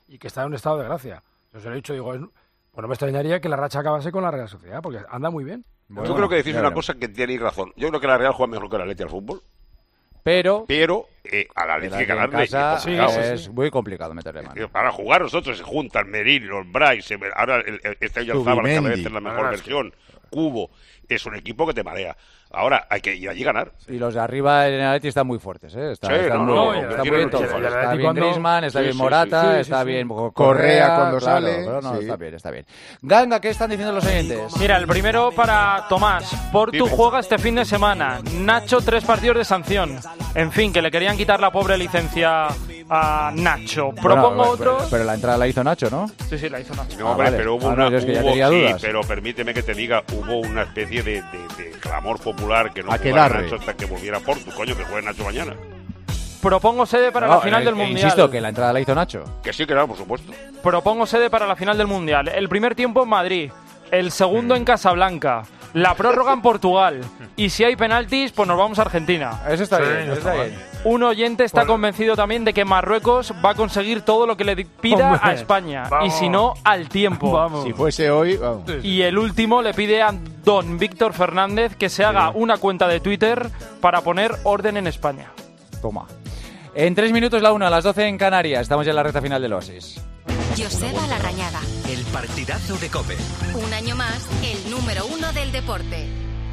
y que está en un estado de gracia. Yo se lo he dicho, digo, bueno, me extrañaría que la racha acabase con la Real Sociedad, porque anda muy bien. Bueno, yo creo que decís una cosa que tenéis razón. Yo creo que la Real juega mejor que la Atleti al fútbol. Pero a la Atleti hay que ganarle. Es muy complicado meterle mano. Para jugar nosotros se juntan Merino, los Bryce, ahora este año Alzábal, que a veces es la mejor versión, Cubo. Es un equipo que te marea. Ahora hay que ir allí a ganar. Y los de arriba en el Atleti están muy fuertes, ¿eh? Está muy bien todo. Está bien Griezmann, está bien Morata, está bien Correa cuando sale. Está bien. Ganga, ¿qué están diciendo los oyentes? Mira, el primero para Tomás. Portu juega este fin de semana. Nacho, 3 partidos de sanción. En fin, que le querían quitar la pobre licencia a Nacho. Propongo otro. Pero la entrada la hizo Nacho, ¿no? Sí, la hizo Nacho. No, hombre, pero hubo pero permíteme que te diga, hubo una especie de clamor popular que no jugara Nacho hasta que volviera Portu, coño, que juegue Nacho mañana. Propongo sede para la final del Mundial. Insisto, que la entrada la hizo Nacho. Que sí, claro, por supuesto. Propongo sede para la final del Mundial. El primer tiempo en Madrid, el segundo en Casablanca, la prórroga en Portugal. Y si hay penaltis, pues nos vamos a Argentina. Eso está bien. Un oyente está convencido también de que Marruecos va a conseguir todo lo que le pida a España. Vamos. Y si no, al tiempo. Vamos. Si fuese hoy, vamos. Y el último le pide a don Víctor Fernández que se haga una cuenta de Twitter para poner orden en España. Toma. En 3 minutos la 1, a las 12 en Canarias. Estamos ya en la recta final del Oasis. Joseba Larrañaga. El partidazo de COPE. Un año más, el número 1 del deporte.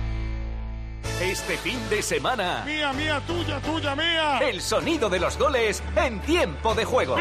Este fin de semana. Mía, tuya, mía. El sonido de los goles en tiempo de juego.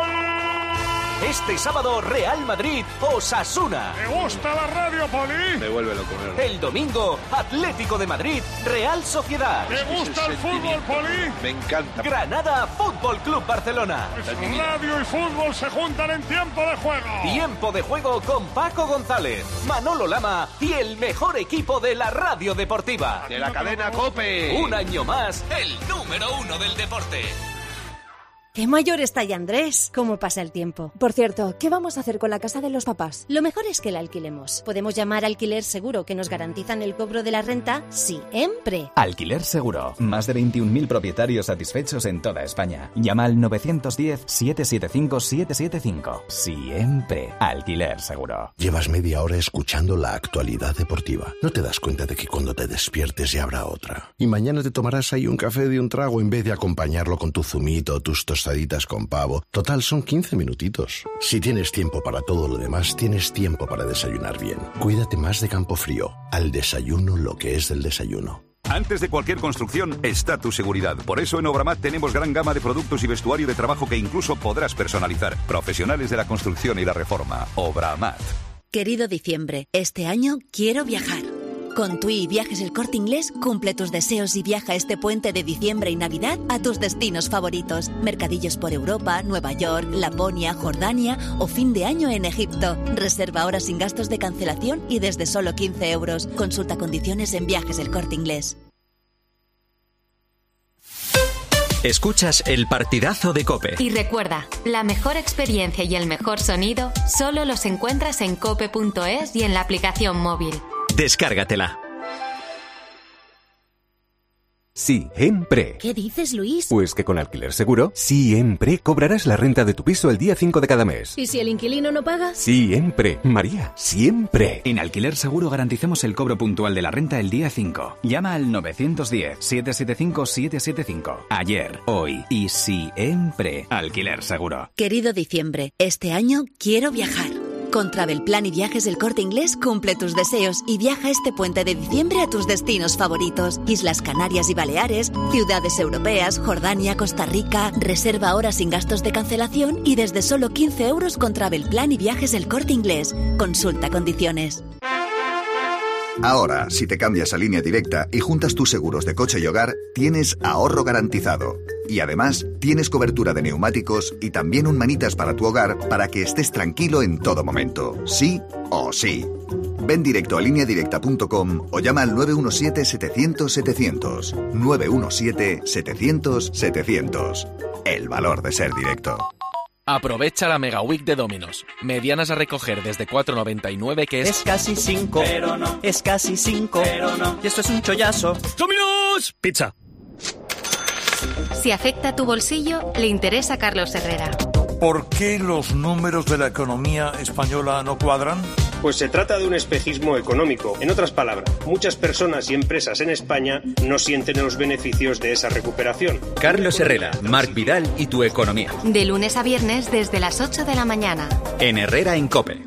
Este sábado, Real Madrid, Osasuna. ¿Te gusta la radio, Poli? Me vuelve loco. El domingo, Atlético de Madrid, Real Sociedad. ¿Te gusta el fútbol, Poli? Me encanta. Granada, Fútbol Club Barcelona. Pues radio y fútbol se juntan en tiempo de juego. Tiempo de juego con Paco González, Manolo Lama y el mejor equipo de la radio deportiva. De la cadena COPE. Un año más, el número 1 del deporte. ¡Qué mayor está ya Andrés! ¿Cómo pasa el tiempo? Por cierto, ¿qué vamos a hacer con la casa de los papás? Lo mejor es que la alquilemos. Podemos llamar a Alquiler Seguro, que nos garantizan el cobro de la renta siempre. Alquiler Seguro. Más de 21.000 propietarios satisfechos en toda España. Llama al 910-775-775. Siempre. Alquiler Seguro. Llevas media hora escuchando la actualidad deportiva. No te das cuenta de que cuando te despiertes ya habrá otra. Y mañana te tomarás ahí un café de un trago en vez de acompañarlo con tu zumito o tus tostaditas con pavo. Total, son 15 minutitos. Si tienes tiempo para todo lo demás, tienes tiempo para desayunar bien. Cuídate más de Campofrío. Al desayuno lo que es del desayuno. Antes de cualquier construcción está tu seguridad. Por eso en Obramat tenemos gran gama de productos y vestuario de trabajo que incluso podrás personalizar. Profesionales de la construcción y la reforma. Obramat. Querido diciembre, este año quiero viajar. Con TUI Viajes El Corte Inglés, cumple tus deseos y viaja este puente de diciembre y Navidad a tus destinos favoritos. Mercadillos por Europa, Nueva York, Laponia, Jordania o fin de año en Egipto. Reserva ahora sin gastos de cancelación y desde solo 15 euros. Consulta condiciones en Viajes El Corte Inglés. Escuchas el partidazo de COPE. Y recuerda, la mejor experiencia y el mejor sonido solo los encuentras en cope.es y en la aplicación móvil. Descárgatela. Siempre. ¿Qué dices, Luis? Pues que con Alquiler Seguro, siempre cobrarás la renta de tu piso el día 5 de cada mes. ¿Y si el inquilino no paga? Siempre, María, siempre. En Alquiler Seguro garanticemos el cobro puntual de la renta el día 5. Llama al 910-775-775. Ayer, hoy y siempre. Alquiler Seguro. Querido diciembre, este año quiero viajar. Con Travelplan y Viajes El Corte Inglés cumple tus deseos y viaja este puente de diciembre a tus destinos favoritos. Islas Canarias y Baleares, ciudades europeas, Jordania, Costa Rica. Reserva ahora sin gastos de cancelación y desde solo 15 euros con Travelplan y Viajes El Corte Inglés. Consulta condiciones. Ahora, si te cambias a Línea Directa y juntas tus seguros de coche y hogar, tienes ahorro garantizado. Y además, tienes cobertura de neumáticos y también un manitas para tu hogar para que estés tranquilo en todo momento. Sí o sí. Ven directo a lineadirecta.com o llama al 917-700-700. 917-700-700. El valor de ser directo. Aprovecha la Mega Week de Domino's. Medianas a recoger desde 4,99 que es casi 5, pero no. Es casi 5, pero no. Y esto es un chollazo. ¡Domino's! Pizza. Si afecta a tu bolsillo, le interesa a Carlos Herrera. ¿Por qué los números de la economía española no cuadran? Pues se trata de un espejismo económico. En otras palabras, muchas personas y empresas en España no sienten los beneficios de esa recuperación. Carlos Herrera, Marc Vidal y tu economía. De lunes a viernes desde las 8 de la mañana. En Herrera en COPE.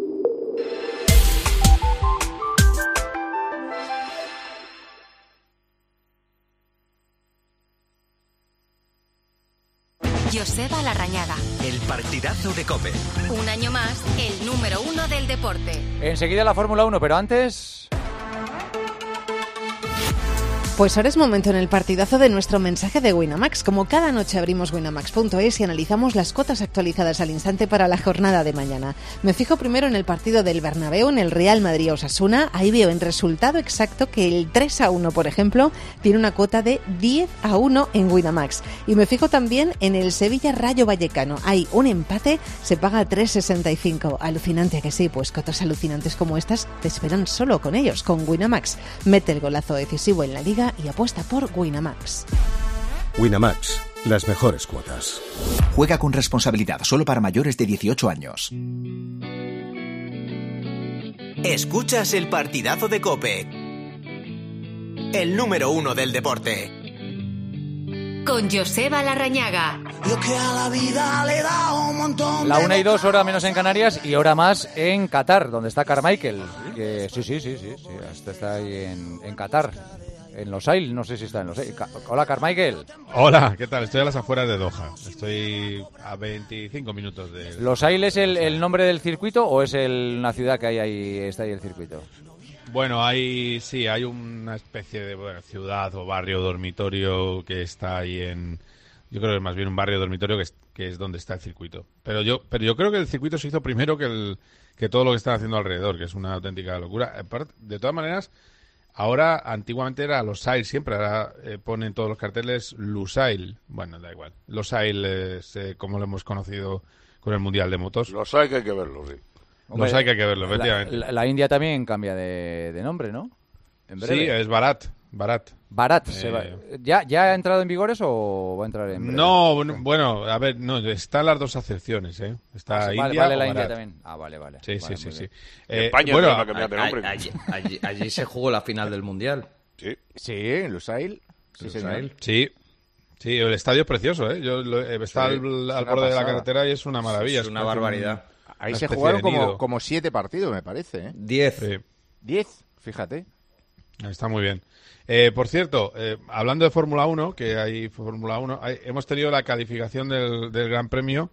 Joseba Larrañaga. El partidazo de COPE. Un año más, el número 1 del deporte. Enseguida la Fórmula 1, pero antes... Pues ahora es momento en el partidazo de nuestro mensaje de Winamax. Como cada noche abrimos winamax.es y analizamos las cuotas actualizadas al instante para la jornada de mañana. Me fijo primero en el partido del Bernabéu, en el Real Madrid-Osasuna. Ahí veo en resultado exacto que el 3-1, por ejemplo, tiene una cuota de 10-1 en Winamax. Y me fijo también en el Sevilla-Rayo Vallecano. Hay un empate, se paga 3,65. Alucinante, que sí, pues cotas alucinantes como estas te esperan solo con ellos, con Winamax. Mete el golazo decisivo en la Liga y apuesta por Winamax. Winamax, las mejores cuotas. Juega con responsabilidad, solo para mayores de 18 años. Escuchas el partidazo de COPE. El número 1 del deporte. Con Joseba Larrañaga. La 1:02, hora menos en Canarias y hora más en Qatar, donde está Carmichael. Que sí, está ahí en Qatar. En Losail, no sé si está en Losail. Hola, Carmichael. Hola, ¿qué tal? Estoy a las afueras de Doha. Estoy a 25 minutos de... ¿Losail es el nombre del circuito o es una ciudad que hay ahí, está ahí el circuito? Bueno, hay una especie de ciudad o barrio dormitorio que está ahí en... Yo creo que es más bien un barrio dormitorio que es donde está el circuito. Pero yo creo que el circuito se hizo primero que todo lo que están haciendo alrededor, que es una auténtica locura. De todas maneras... Ahora, antiguamente era Losail siempre, ahora ponen todos los carteles Lusail. Bueno, da igual. Losail es como lo hemos conocido con el Mundial de Motos. Losail que hay que verlo, sí. Losail que hay que verlo, efectivamente. La India también cambia de nombre, ¿no? En breve. Sí, es Bharat. ¿Ya ha entrado en vigor eso o va a entrar en breve? No, bueno, a ver, no, están las dos acepciones, ¿eh? Está India vale la Bharat. India también. Vale. Sí. España bueno, la cambiar de nombre. Allí se jugó la final del Mundial. Sí, en Lusail. Sí, el estadio es precioso, ¿eh? Está al borde de la carretera y es una maravilla. Es una barbaridad. Ahí se jugaron como 7 partidos, me parece, ¿eh? 10. Sí. 10, fíjate. Está muy bien. Por cierto, hablando de Fórmula 1, que hay Fórmula 1, hemos tenido la calificación del Gran Premio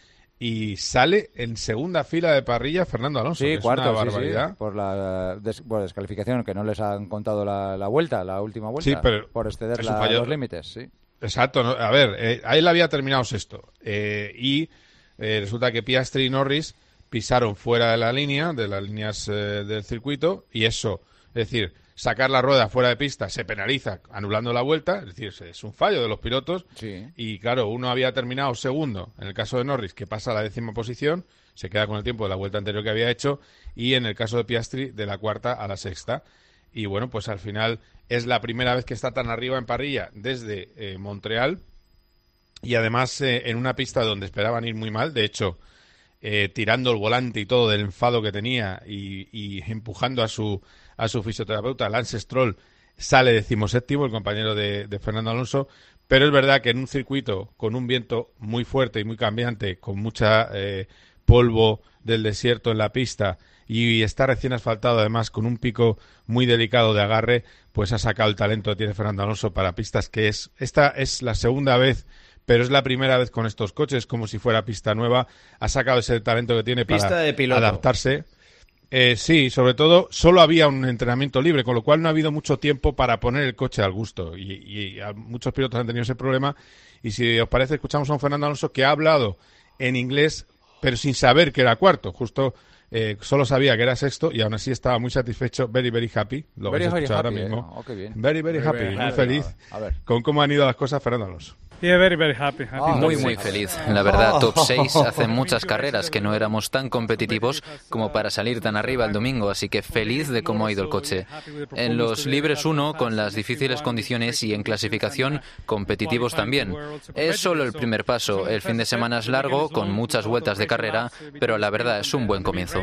y sale en segunda fila de parrilla Fernando Alonso. Sí, que cuarto, es una barbaridad. Sí, por la descalificación, que no les han contado la última vuelta, sí, pero por exceder los límites, sí. Exacto, ¿no? A ver, a él había terminado sexto y resulta que Piastri y Norris pisaron fuera de la línea, de las líneas del circuito, y eso, es decir, sacar la rueda fuera de pista se penaliza anulando la vuelta, es decir, es un fallo de los pilotos. Sí. Y claro, uno había terminado segundo, en el caso de Norris, que pasa a la 10ª posición, se queda con el tiempo de la vuelta anterior que había hecho, y en el caso de Piastri, de la 4ª a la 6ª. Y bueno, pues al final es la primera vez que está tan arriba en parrilla desde Montreal, y además en una pista donde esperaban ir muy mal, de hecho, tirando el volante y todo del enfado que tenía y empujando a su fisioterapeuta, Lance Stroll, sale 17º, el compañero de Fernando Alonso, pero es verdad que en un circuito con un viento muy fuerte y muy cambiante, con mucha polvo del desierto en la pista y está recién asfaltado, además con un pico muy delicado de agarre, pues ha sacado el talento que tiene Fernando Alonso para pistas que esta es la segunda vez, pero es la primera vez con estos coches, como si fuera pista nueva, ha sacado ese talento que tiene pista para de piloto. Adaptarse. Sí, sobre todo, solo había un entrenamiento libre, con lo cual no ha habido mucho tiempo para poner el coche al gusto. Y muchos pilotos han tenido ese problema. Y si os parece, escuchamos a un Fernando Alonso que ha hablado en inglés, pero sin saber que era cuarto. Justo solo sabía que era sexto y aún así estaba muy satisfecho, very, very happy. Lo vais a escuchar ahora mismo. Qué bien. Very, very happy, muy feliz con cómo han ido las cosas Fernando Alonso. Muy feliz. La verdad, top 6 hace muchas carreras que no éramos tan competitivos como para salir tan arriba el domingo, así que feliz de cómo ha ido el coche. En los libres 1, con las difíciles condiciones y en clasificación, competitivos también. Es solo el primer paso. El fin de semana es largo, con muchas vueltas de carrera, pero la verdad es un buen comienzo.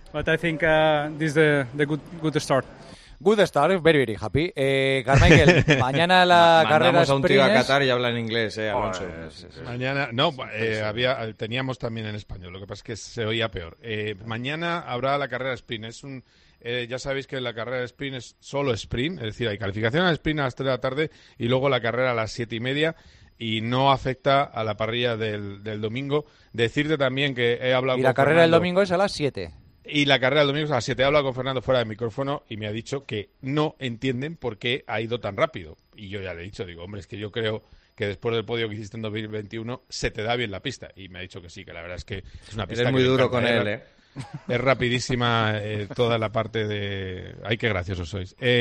Good start, very happy. Carmichael, mañana la carrera sprint. Mandamos a un tío a Qatar y habla en inglés, Alonso. Mañana, teníamos también en español, lo que pasa es que se oía peor. Mañana habrá la carrera sprint. Ya sabéis que la carrera sprint es solo sprint, es decir, hay calificación al sprint a las 3 de la tarde y luego la carrera a las 7:30 y no afecta a la parrilla del domingo. Decirte también que he hablado con la carrera Fernando, del domingo es a las 7. Y la carrera del domingo es a las 7. He hablado con Fernando fuera de micrófono y me ha dicho que no entienden por qué ha ido tan rápido. Y yo ya le he dicho, hombre, es que yo creo que después del podio que hiciste en 2021 se te da bien la pista. Y me ha dicho que sí, que la verdad es que es una pista. Eres muy duro con él, Es rapidísima toda la parte de... ¡Ay, qué graciosos sois! Sí.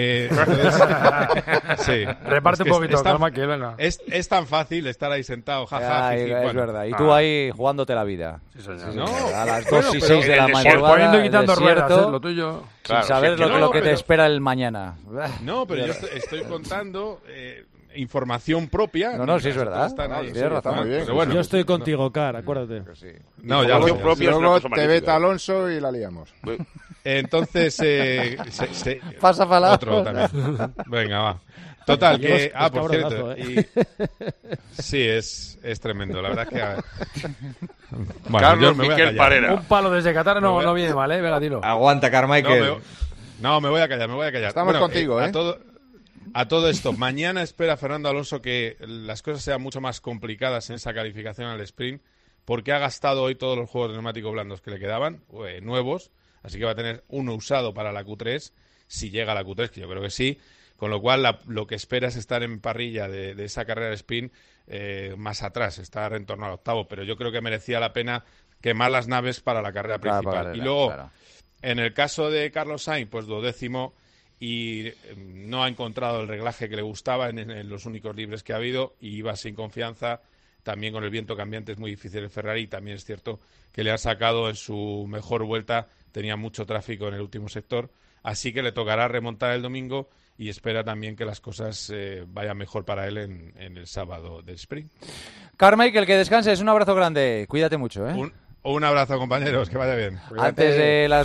Reparte un poquito, Carmichael, venga. Es tan fácil estar ahí sentado, jaja. Es verdad. Y tú ahí jugándote la vida. Sí, señor. No, a las 2 y 6 de la madrugada, poniendo y quitando ruedas, lo tuyo. Sin saber lo que te espera el mañana. No, pero yo estoy contando... información propia. No, sí es verdad. Tienes razón, muy bien. Bueno, yo estoy contigo, Car, acuérdate. No, ya información propia. Luego te veta Alonso y la liamos. Entonces, pasa para otro también. Venga, va. Total, que... por cierto. Sí, es tremendo. La verdad es que... Bueno, Carlos Miquel Parera. Un palo desde Qatar no viene mal, Venga, dilo. Aguanta, Carmichael. No, me voy a callar. Estamos contigo, A todo esto, mañana espera Fernando Alonso que las cosas sean mucho más complicadas en esa calificación al sprint, porque ha gastado hoy todos los juegos de neumáticos blandos que le quedaban, nuevos, así que va a tener uno usado para la Q3, si llega a la Q3, que yo creo que sí, con lo cual lo que espera es estar en parrilla de esa carrera de sprint más atrás, estar en torno al octavo, pero yo creo que merecía la pena quemar las naves para la carrera principal. Y luego, en el caso de Carlos Sainz, pues 12º, y no ha encontrado el reglaje que le gustaba en los únicos libres que ha habido y iba sin confianza. También con el viento cambiante es muy difícil el Ferrari. También es cierto que le ha sacado en su mejor vuelta, tenía mucho tráfico en el último sector, así que le tocará remontar el domingo y espera también que las cosas vayan mejor para él en el sábado del sprint. Carmichael, que descanses, un abrazo grande, cuídate mucho, Un abrazo, compañeros, que vaya bien. Antes de las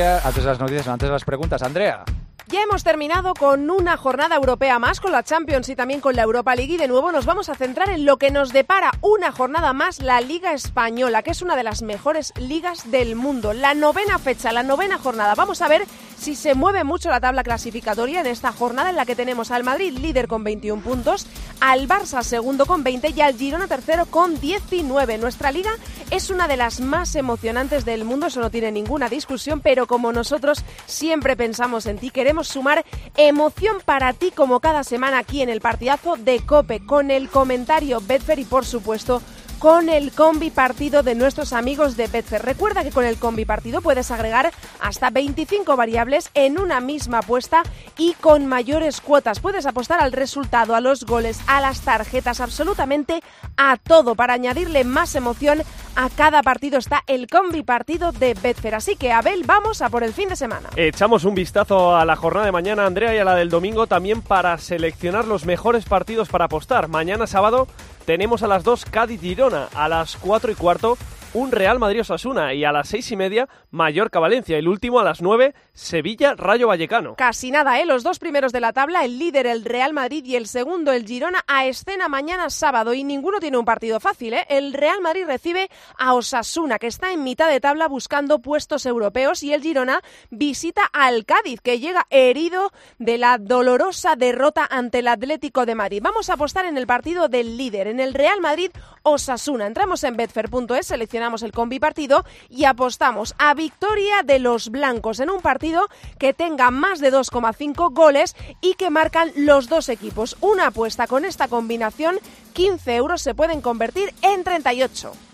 preguntas, Andrea. Ya hemos terminado con una jornada europea más, con la Champions y también con la Europa League, y de nuevo nos vamos a centrar en lo que nos depara una jornada más, la Liga Española, que es una de las mejores ligas del mundo. La 9ª fecha, la 9ª jornada. Vamos a ver si se mueve mucho la tabla clasificatoria en esta jornada en la que tenemos al Madrid líder con 21 puntos, al Barça segundo con 20 y al Girona tercero con 19. Nuestra liga es una de las más emocionantes del mundo, eso no tiene ninguna discusión, pero como nosotros siempre pensamos en ti, queremos sumar emoción para ti como cada semana aquí en el partidazo de COPE, con el comentario Betfair y por supuesto con el combi partido de nuestros amigos de Betfair. Recuerda que con el combi partido puedes agregar hasta 25 variables en una misma apuesta y con mayores cuotas. Puedes apostar al resultado, a los goles, a las tarjetas, absolutamente a todo. Para añadirle más emoción a cada partido está el combi partido de Betfair. Así que, Abel, vamos a por el fin de semana. Echamos un vistazo a la jornada de mañana, Andrea, y a la del domingo también para seleccionar los mejores partidos para apostar. Mañana sábado tenemos a las 2 Cádiz-Girona, a las 4:15 un Real Madrid-Osasuna y a las 6:30 Mallorca-Valencia. El último a las 9 Sevilla-Rayo Vallecano. Casi nada, los dos primeros de la tabla, el líder el Real Madrid y el segundo el Girona, a escena mañana sábado, y ninguno tiene un partido fácil. El Real Madrid recibe a Osasuna, que está en mitad de tabla buscando puestos europeos, y el Girona visita al Cádiz, que llega herido de la dolorosa derrota ante el Atlético de Madrid. Vamos a apostar en el partido del líder, en el Real Madrid-Osasuna. Entramos en betfair.es, seleccionamos el combi partido y apostamos a victoria de los blancos en un partido que tenga más de 2,5 goles y que marcan los dos equipos. Una apuesta con esta combinación, 15 euros se pueden convertir en 38.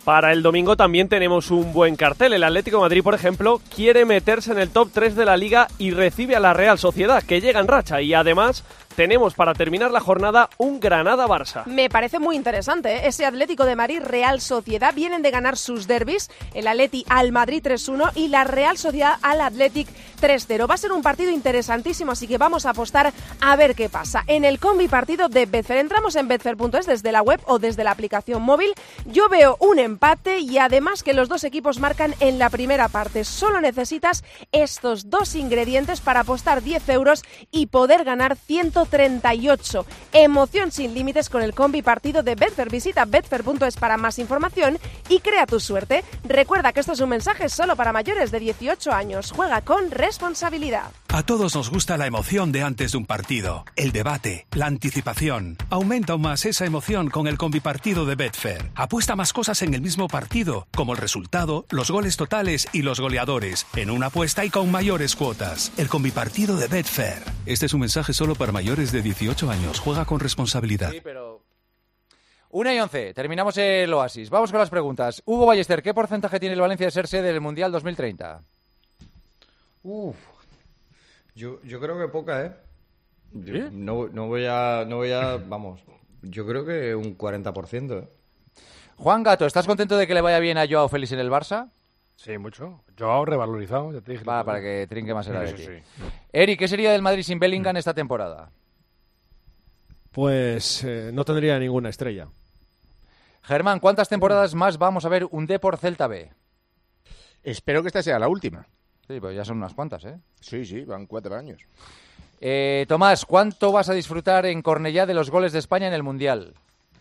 Para el domingo también tenemos un buen cartel. El Atlético de Madrid, por ejemplo, quiere meterse en el top 3 de la Liga y recibe a la Real Sociedad, que llega en racha. Y además tenemos para terminar la jornada un Granada-Barça. Me parece muy interesante, ¿eh? Ese Atlético de Madrid-Real Sociedad. Vienen de ganar sus derbis, el Atleti al Madrid 3-1 y la Real Sociedad al Athletic 3-0. Va a ser un partido interesantísimo, así que vamos a apostar a ver qué pasa. En el combi partido de Betfair, entramos en betfair.es desde la web o desde la aplicación móvil. Yo veo un empate y además que los dos equipos marcan en la primera parte. Solo necesitas estos dos ingredientes para apostar 10 euros y poder ganar 138. Emoción sin límites con el combi partido de Betfair. Visita betfair.es para más información y crea tu suerte. Recuerda que esto es un mensaje solo para mayores de 18 años. Juega con responsabilidad. A todos nos gusta la emoción de antes de un partido, el debate, la anticipación. Aumenta aún más esa emoción con el combipartido de Betfair. Apuesta más cosas en el mismo partido, como el resultado, los goles totales y los goleadores, en una apuesta y con mayores cuotas. El combipartido de Betfair. Este es un mensaje solo para mayores de 18 años. Juega con responsabilidad. Sí, pero 1:11, terminamos el Oasis. Vamos con las preguntas. Hugo Ballester, ¿qué porcentaje tiene el Valencia de ser sede del Mundial 2030? Yo creo que poca, ¿eh? ¿Sí? No voy a, vamos, yo creo que un 40%, ¿eh? Juan Gato, ¿estás contento de que le vaya bien a Joao Félix en el Barça? Sí, mucho. Joao revalorizado, ya te dije. Va, para que trinque más el Atleti. Sí. Eric, ¿qué sería del Madrid sin Bellingham esta temporada? Pues no tendría ninguna estrella. Germán, ¿cuántas temporadas más vamos a ver un Depor Celta B? Espero que esta sea la última. Sí, pues ya son unas cuantas, ¿eh? Sí, van 4 años. Tomás, ¿cuánto vas a disfrutar en Cornellá de los goles de España en el Mundial?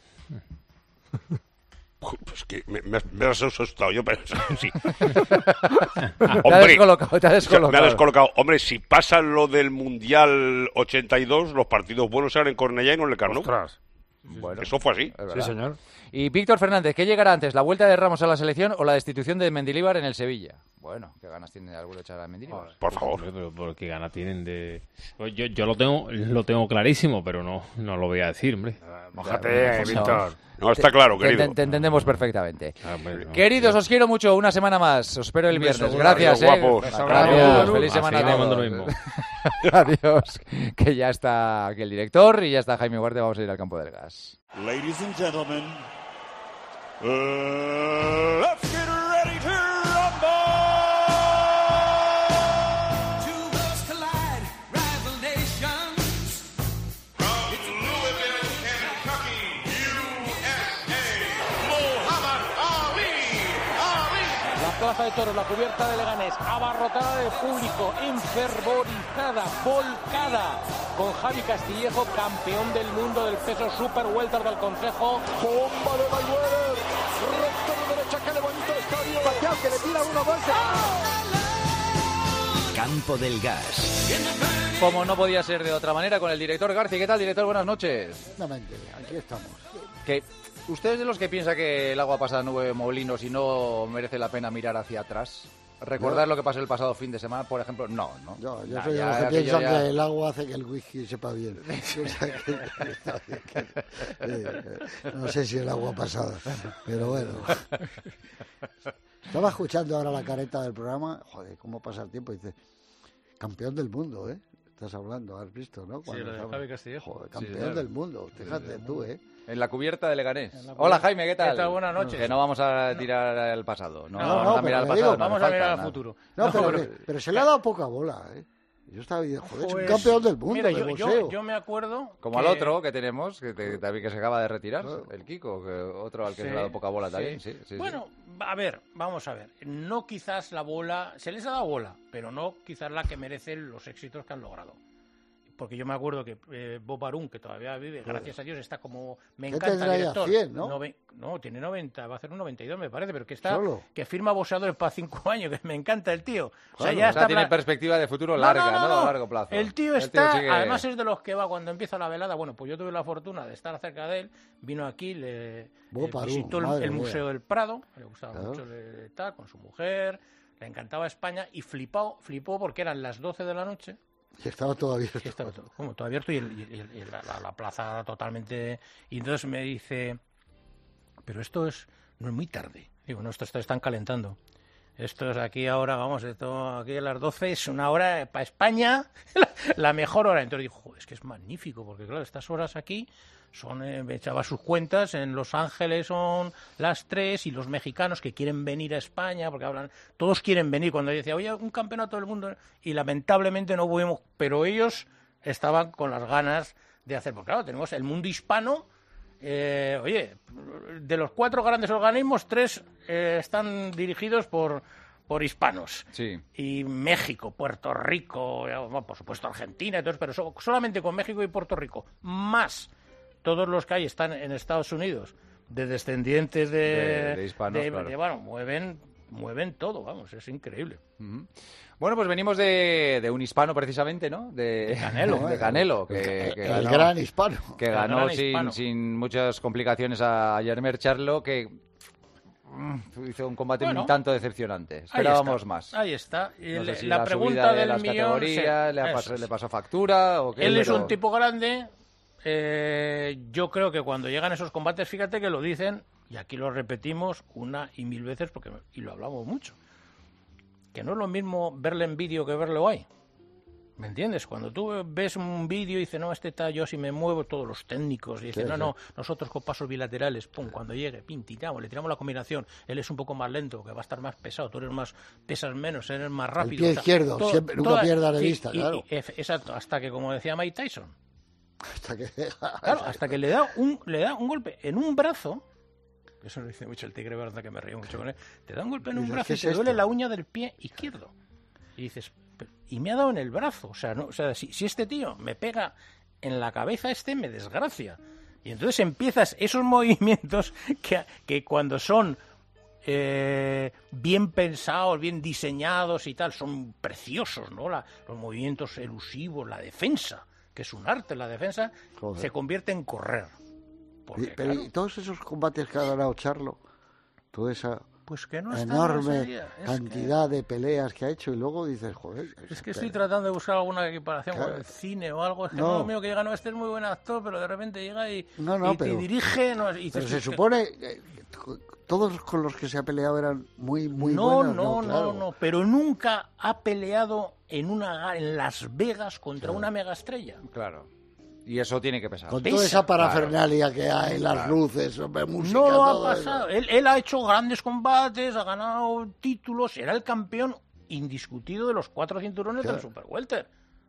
Pues que me has asustado yo, pero sí. Te ha descolocado. Me ha descolocado. Hombre, si pasa lo del Mundial 82, los partidos buenos serán en Cornellá y no en el Camp Nou. Ostras. Bueno, eso fue así. Sí, señor. Y Víctor Fernández, ¿qué llegará antes, la vuelta de Ramos a la selección o la destitución de Mendilibar en el Sevilla? Bueno, ¿qué ganas tiene de alguno echar a Mendilibar? Por favor. Pero ¿qué ganas tienen de...? Pues yo lo tengo clarísimo, pero no lo voy a decir, hombre. Mójate, Víctor. No, está claro, querido. Te entendemos perfectamente. Bueno, Queridos, os quiero mucho. Una semana más. Os espero el viernes. Adiós, Gracias, guapos. Gracias. Feliz semana a Lo todos. mismo. Adiós. Que ya está aquí el director y ya está Jaime Huarte. Vamos a ir al campo del gas. Ladies and gentlemen, let's get ready to rumble! Two worlds collide, rival nations. From Louisville, Kentucky, USA, Muhammad Ali. La plaza de toros, la cubierta de Leganés, abarrotada de público, enfervorizada, volcada, con Javi Castillejo, campeón del mundo del peso super welter del Consejo. Bomba de Mayweather, recto de derecha, que levanta el estadio. Pacquiao, que le tira uno, dos. Campo del Gas. Como no podía ser de otra manera, con el director García. ¿Qué tal, director? Buenas noches. Exactamente, aquí estamos. ¿Usted es de los que piensa que el agua pasa a 9 molinos y no merece la pena mirar hacia atrás? ¿Recordar lo que pasó el pasado fin de semana, por ejemplo? No. Yo soy de los que piensan que el agua hace que el whisky sepa bien. No sé si el agua pasada, pero bueno. Estaba escuchando ahora la careta del programa. Joder, cómo pasa el tiempo. Dice, campeón del mundo, ¿eh? Estás hablando, has visto, ¿no? Sí, lo de Javi Castillejo. Joder, campeón del mundo, fíjate tú, ¿eh? En la cubierta de Leganés. Hola, Jaime, ¿qué tal? ¿Qué tal? Buenas noches. Que no vamos a tirar al pasado. No, vamos a mirar al pasado. Vamos a mirar al futuro. No, pero se le ha dado poca bola, ¿eh? Yo estaba diciendo, joder, es un campeón del mundo de boxeo. Yo me acuerdo como al otro que tenemos, también que se acaba de retirar, el Kiko, otro al que se le ha dado poca bola también. Sí, bueno, a ver, vamos a ver. No quizás la bola, se les ha dado bola, pero no quizás la que merecen los éxitos que han logrado. Porque yo me acuerdo que Bob Arum, que todavía vive, gracias a Dios, está como... Me encanta el director. 100, ¿no? No, tiene 90, va a hacer un 92, me parece, pero que está... Que firma boxeadores para 5 años, que me encanta el tío. Claro, tiene perspectiva de futuro larga, ¿no? A largo plazo. El tío está... Además es de los que va cuando empieza la velada. Bueno, pues yo tuve la fortuna de estar cerca de él. Vino aquí, visitó el Museo del Prado, le gustaba mucho tal, con su mujer, le encantaba España y flipó porque eran las 12 de la noche. Y estaba todo abierto. Todo abierto y la plaza totalmente... Y entonces me dice, pero esto no es muy tarde. Y bueno, estos están calentando. Esto es aquí ahora, vamos, esto aquí a las 12 es una hora para España, la mejor hora. Entonces digo, joder, es que es magnífico, porque claro, estas horas aquí son, me echaba sus cuentas, en Los Ángeles son las 3 y los mexicanos que quieren venir a España, porque hablan, todos quieren venir. Cuando yo decía, oye, un campeonato del mundo, y lamentablemente no pudimos, pero ellos estaban con las ganas de hacer, porque claro, tenemos el mundo hispano. Oye, de los 4 grandes organismos, 3 están dirigidos por hispanos. Sí. Y México, Puerto Rico, por supuesto Argentina, entonces, pero solamente con México y Puerto Rico, más todos los que hay están en Estados Unidos, de descendientes de hispanos, claro. Bueno, mueven todo, vamos, es increíble. Uh-huh. Bueno, pues venimos de un hispano precisamente, ¿no? De Canelo. De Canelo, que el gran hispano. Que ganó sin muchas complicaciones a Jermell Charlo, que hizo un combate un tanto decepcionante. Esperábamos más. Ahí está. No sé si la pregunta de del las millón... categorías le pasó factura o qué. Él es un tipo grande. Yo creo que cuando llegan esos combates, fíjate que lo dicen, y aquí lo repetimos una y mil veces, y lo hablamos mucho, que no es lo mismo verle en vídeo que verlo ahí. ¿Me entiendes? Cuando tú ves un vídeo y dices, no, yo si me muevo, todos los técnicos, y dicen, no, nosotros con pasos bilaterales, pum, cuando llegue, pim, le tiramos la combinación, él es un poco más lento, que va a estar más pesado, tú pesas menos, eres más rápido. El pie izquierdo, siempre, nunca pierdas de vista, claro. Exacto, hasta que, como decía Mike Tyson, hasta que le da un golpe en un brazo. Eso lo dice mucho el Tigre, verdad que me río mucho con él. Te da un golpe en un brazo y te duele la uña del pie izquierdo. Y dices, y me ha dado en el brazo. O sea, si este tío me pega en la cabeza, me desgracia. Y entonces empiezas esos movimientos que cuando son bien pensados, bien diseñados y tal, son preciosos, ¿no? Los movimientos elusivos, la defensa, que es un arte, la defensa, se convierte en correr. Porque, pero claro, y todos esos combates que ha ganado Charlo, toda esa pues que no enorme cantidad de peleas que ha hecho, y luego dices, joder... Es que estoy tratando de buscar alguna equiparación con el cine o algo. Es que no, mío, que llega, es muy buen actor, pero de repente llega y te dirige... pero se supone... todos con los que se ha peleado eran muy buenos. No, pero nunca ha peleado en Las Vegas contra una megaestrella. Claro. Y eso tiene que pesar. Con toda esa parafernalia que hay, las luces, música... No ha pasado. Él ha hecho grandes combates, ha ganado títulos, era el campeón indiscutido de los 4 cinturones del Super Welter.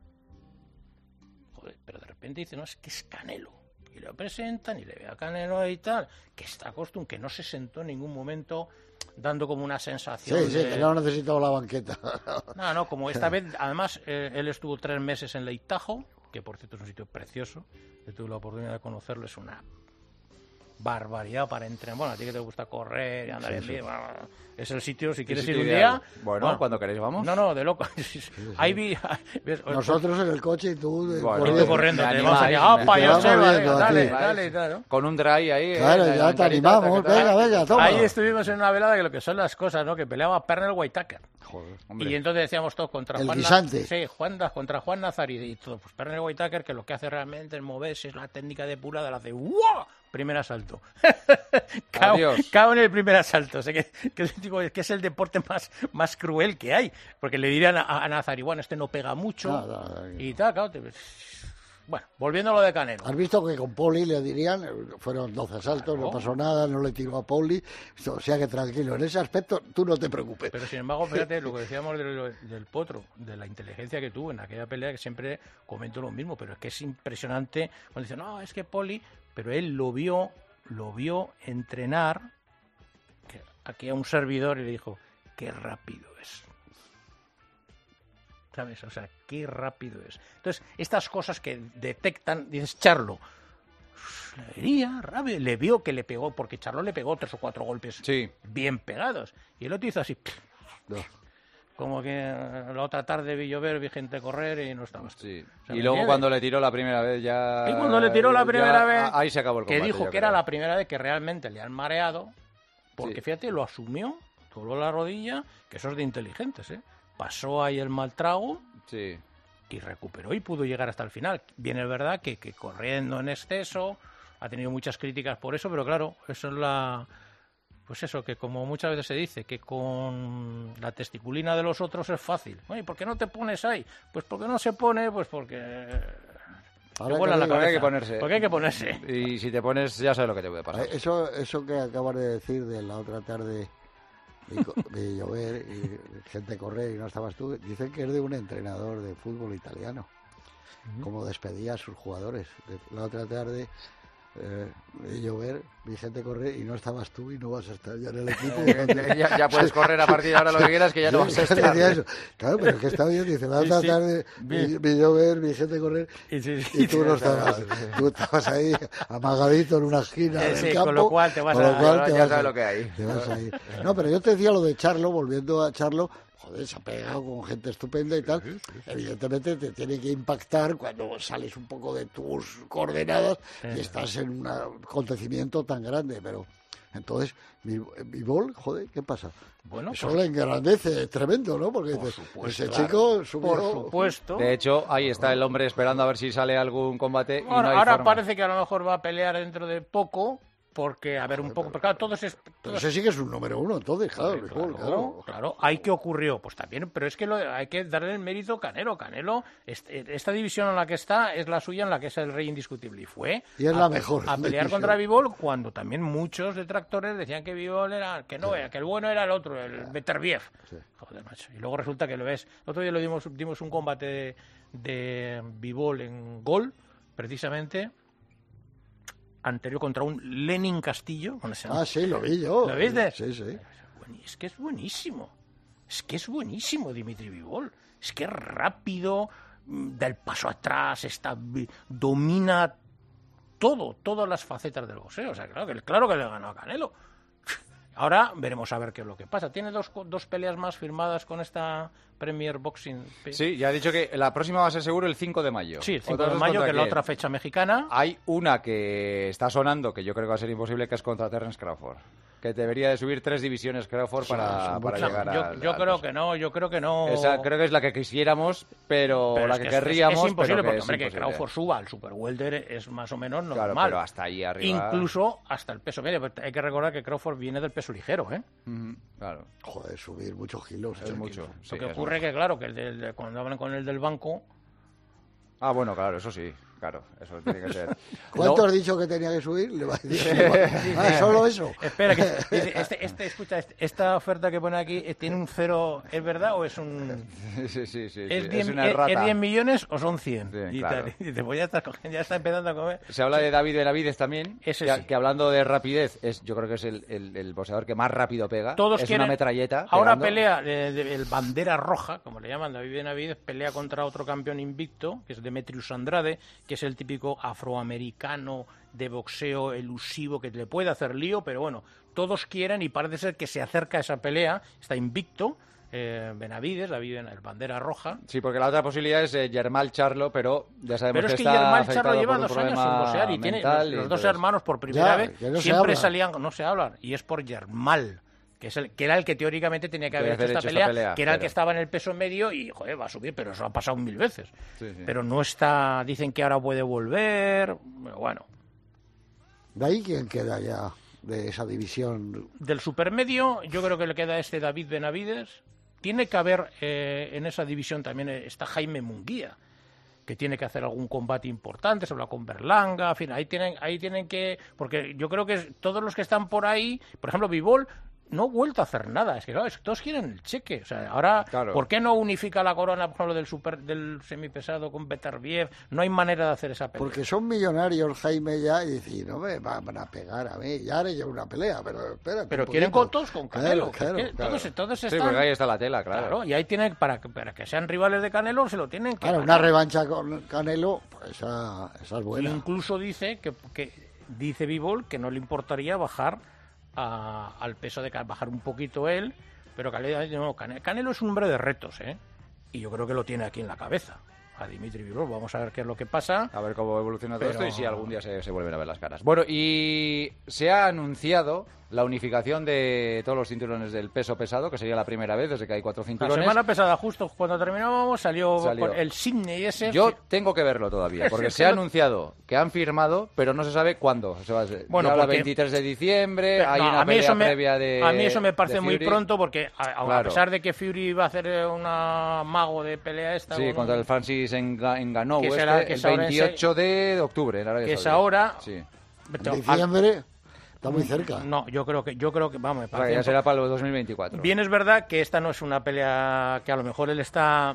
Joder, pero de repente dice, no, es que es Canelo. Y lo presentan y le ve a Canelo y tal, que está acostumbrado, que no se sentó en ningún momento dando como una sensación. Sí, que no necesitaba la banqueta. No, como esta vez, además, él estuvo 3 meses en Lake Tahoe, que por cierto es un sitio precioso, yo tuve la oportunidad de conocerlo, es una barbaridad para entrenar. Bueno, a ti que te gusta correr y andar en bici, bueno, es el sitio, si quieres ir un día... Bueno, cuando queréis vamos. No, de loco. Ahí nosotros en el coche y tú corriendo. Te vas allá, dale, claro. Con un dry ahí. Claro, ya te animamos, venga, toma. Ahí estuvimos en una velada que lo que son las cosas, ¿no? Que peleaba Pernell Whitaker. Joder, y entonces decíamos todos contra contra Juan Nazarí y todo. Pues Pernell Whitaker, que lo que hace realmente es moverse, es la técnica depurada, la hace ¡wow! Primer asalto. Cao en el primer asalto. O sea, que es el deporte más cruel que hay. Porque le dirían a Nazarí, bueno, no pega mucho. Y tal, claro. Bueno, volviendo a lo de Canelo. ¿Has visto que con Poli le dirían, fueron 12 asaltos, no pasó nada, no le tiró a Poli? O sea que tranquilo, en ese aspecto tú no te preocupes. Pero sin embargo, fíjate lo que decíamos del Potro, de la inteligencia que tuvo en aquella pelea, que siempre comento lo mismo, pero es que es impresionante cuando dicen, no, es que Poli... Pero él lo vio entrenar aquí a un servidor y le dijo, qué rápido es. ¿Sabes? O sea, qué rápido es. Entonces, estas cosas que detectan, dices, Charlo, le vio que le pegó, porque Charlo le pegó 3 o 4 golpes bien pegados. Y el otro hizo así. Como que la otra tarde vi llover, vi gente correr y no estaba. Sí. O sea, y luego cuando le tiró la primera vez ya... Y cuando le tiró la primera vez... Ahí se acabó el combate. Que dijo que era la primera vez que realmente le han mareado, porque fíjate, lo asumió, dobló la rodilla, que eso es de inteligentes, ¿eh? Pasó ahí el mal trago y recuperó y pudo llegar hasta el final. Bien es verdad que corriendo en exceso, ha tenido muchas críticas por eso, pero claro, eso es pues eso, que como muchas veces se dice, que con la testiculina de los otros es fácil. Oye, ¿por qué no te pones ahí? Pues porque no se pone, pues porque... Porque hay que ponerse. Porque hay que ponerse. Y si te pones, ya sabes lo que te puede pasar. Eso que acabas de decir de la otra tarde, de llover y gente correr y no estabas tú, dicen que es de un entrenador de fútbol italiano. Como despedía a sus jugadores. La otra tarde... de llover, vi gente correr y no estabas tú y no vas a estar ya en el equipo. ya puedes correr a partir de ahora lo que quieras, que ya no vas a estar. Eso. Claro, pero es que está bien, dice, la otra tarde vi llover, vi gente correr y tú no estabas. Tú estabas ahí amagadito en una esquina del campo. Con lo cual te vas ya sabes lo que hay. Te vas a ir. No, pero yo te decía lo de Charlo, volviendo a Charlo. Joder, se ha pegado con gente estupenda y tal. Evidentemente te tiene que impactar cuando sales un poco de tus coordenadas y estás en un acontecimiento tan grande, pero entonces Bivol, joder, ¿qué pasa? Bueno, eso le engrandece, es tremendo, ¿no? Porque ese chico subió... Por supuesto. De hecho, ahí está el hombre esperando a ver si sale algún combate. Ahora parece que a lo mejor va a pelear dentro de poco. Porque, a ver, un poco... Pero claro, Pero ese sí que es un número uno, entonces, claro. ¿Hay que ocurrió? Pues también, pero es que hay que darle el mérito a Canelo. Canelo, esta división en la que está, es la suya en la que es el rey indiscutible. Y fue y es la mejor a pelear contra Bivol cuando también muchos detractores decían que Bivol era... Que no era, que el bueno era el otro, el Beterbiev. Sí. Joder, macho. Y luego resulta que lo ves. El otro día dimos un combate de Bivol en Gol, precisamente... anterior contra un Lenin Castillo. Sí, lo vi yo. ¿Lo viste? Sí. Es que es buenísimo. Dimitri Bivol. Es que es rápido, da el paso atrás, domina todas las facetas del boxeo. O sea, claro que le ganó a Canelo. Ahora veremos a ver qué es lo que pasa. Tiene dos peleas más firmadas con esta Premier Boxing. Sí, ya ha dicho que la próxima va a ser seguro el 5 de mayo. Sí, el 5 de mayo, que es la otra fecha mexicana. Hay una que está sonando, que yo creo que va a ser imposible, que es contra Terence Crawford. Que debería de subir 3 divisiones Crawford para llegar a... Yo creo que no. Esa creo que es la que quisiéramos, pero la que querríamos... Es imposible, porque hombre, que Crawford suba al Super Welter es más o menos normal. Claro, pero hasta ahí arriba... Incluso hasta el peso medio. Hay que recordar que Crawford viene del peso ligero, ¿eh? Claro. Joder, subir muchos kilos. Es mucho. Lo que ocurre que, claro, que cuando hablan con el del banco... Ah, bueno, claro, eso sí. Claro, eso tiene que ser. ¿Cuánto has dicho que tenía que subir? Le va a decir, solo eso. Espera, que escucha, esta oferta que pone aquí tiene un cero, ¿es verdad o es un...? Sí. ¿Es una errata. ¿Es 10 millones o son 100? Sí, y claro. dice, pues ya está empezando a comer. Se habla de David Benavidez también, sí. que hablando de rapidez, yo creo que es el boxeador que más rápido pega. Todos es quieren, una metralleta. Ahora pegando. pelea el bandera roja, como le llaman, David Benavidez, pelea contra otro campeón invicto, que es Demetrius Andrade, que es el típico afroamericano de boxeo elusivo que le puede hacer lío, pero bueno, todos quieren y parece ser que se acerca a esa pelea, está invicto. Benavidez, el bandera roja. Sí, porque la otra posibilidad es Yermal Charlo, pero ya sabemos que está Yermal Charlo lleva por 2 años sin boxear y tiene los dos hermanos por primera vez siempre salían, no se hablan, y es por Yermal, que era el que teóricamente tenía que haber hecho esta pelea, que era el que estaba en el peso medio y, joder, va a subir, pero eso ha pasado 1000 veces. Sí. Pero no está, dicen que ahora puede volver, bueno. ¿De ahí quién queda ya de esa división? Del supermedio, yo creo que le queda David Benavidez. Tiene que haber en esa división también está Jaime Munguía, que tiene que hacer algún combate importante, se habla con Berlanga, en fin, ahí tienen que... Porque yo creo que todos los que están por ahí, por ejemplo, Bivol, no ha vuelto a hacer nada. Es que, claro, todos quieren el cheque. O sea, ahora, claro. ¿Por qué no unifica la corona, por ejemplo, del semipesado con Beterbiev? No hay manera de hacer esa pelea. Porque son millonarios, Jaime, ya, y dicen, no me van a pegar a mí. Ya haré yo una pelea, pero espera. Pero quieren todos con Canelo. Claro. Todos están... Sí, porque ahí está la tela, claro. Y ahí tienen, para que sean rivales de Canelo, se lo tienen que ganar. Una revancha con Canelo, pues esa es buena. Incluso dice dice Bivol que no le importaría bajar al peso de bajar un poquito él, pero Canelo es un hombre de retos, y yo creo que lo tiene aquí en la cabeza a Dimitri Bivol. Vamos a ver qué es lo que pasa, a ver cómo evoluciona todo esto y si algún día se vuelven a ver las caras. Bueno, y se ha anunciado la unificación de todos los cinturones del peso pesado, que sería la primera vez desde que hay 4 cinturones. La semana pasada, justo cuando terminábamos, salió. El Sydney ese. Yo tengo que verlo todavía, porque se ha anunciado que han firmado, pero no se sabe cuándo. Se va a hacer. Bueno, el 23 de diciembre, hay una pelea previa de a mí eso me parece muy pronto, porque a pesar de que Fury iba a hacer una mago de pelea esta... Sí, contra el Francis Ngannou, el 28 de octubre. Que es ahora... Sí. Diciembre... Está muy cerca. No, yo creo que vamos, me parece. Ya será para el 2024. Bien, es verdad que esta no es una pelea que a lo mejor él está,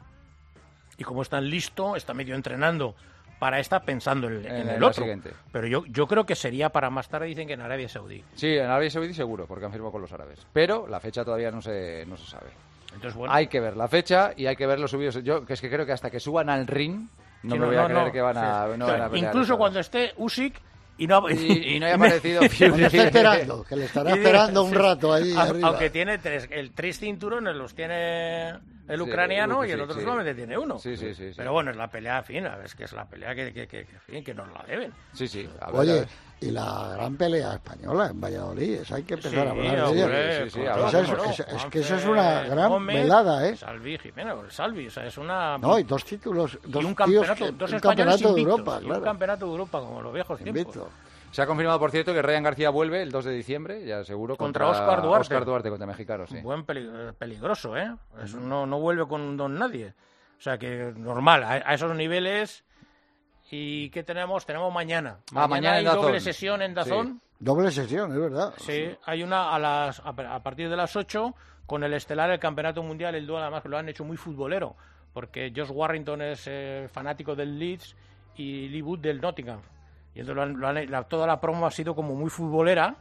y como está listo, está medio entrenando para esta pensando en el otro. Siguiente. Pero yo creo que sería para más tarde, dicen que en Arabia Saudí. Sí, en Arabia Saudí seguro, porque han firmado con los árabes. Pero la fecha todavía no se sabe. Entonces, bueno. Hay que ver la fecha y hay que ver los subidos. Yo que es que creo que hasta que suban al ring no me voy a creer que van a pelear. Incluso cuando esté Usyk y no haya aparecido Fury. Está esperando, que le estará esperando un rato ahí arriba. Aunque tiene tres cinturones, los tiene el ucraniano y el otro solamente tiene uno. Sí. Pero bueno, es la pelea fina, es que es la pelea que nos la deben. Sí. Oye, y la gran pelea española en Valladolid, esa hay que empezar a hablar de ella. Es que esa es una gran velada, ¿eh? Salvi Jiménez, Salvi, o sea, es una... No, y 2 títulos, y un campeonato, dos campeonatos de Europa, claro. Un campeonato de Europa, como los viejos tiempos. Se ha confirmado, por cierto, que Ryan García vuelve el 2 de diciembre, ya seguro, contra Óscar Duarte. Óscar Duarte, contra mexicano, sí. Buen peligroso, ¿eh? Eso no vuelve con don nadie. O sea, que normal, a esos niveles... ¿Y qué tenemos? Tenemos mañana. Mañana hay doble sesión en DAZN. Sí. Doble sesión, es verdad. Sí, hay una a partir de las 8 con el estelar, el Campeonato Mundial, el duelo, además que lo han hecho muy futbolero, porque Josh Warrington es fanático del Leeds y Lee Wood del Nottingham. Y entonces toda la promo ha sido como muy futbolera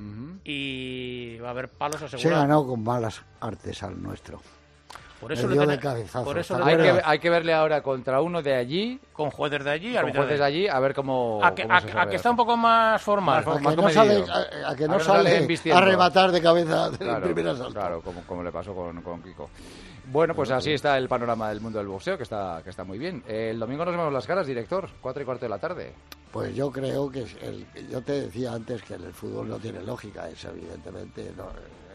y va a haber palos asegurados. Se ha ganado con malas artes al nuestro. Por eso hay que verle ahora contra uno de allí, con jueces de allí, a ver cómo a que está un poco más formal, a que no sale a rematar de cabeza de la primera salto. Claro, como le pasó con Kiko. Bueno, pues así está el panorama del mundo del boxeo, que está muy bien. El domingo nos vemos las caras, director, 4:15 de la tarde. Pues yo creo que yo te decía antes que el fútbol no tiene lógica, eso evidentemente no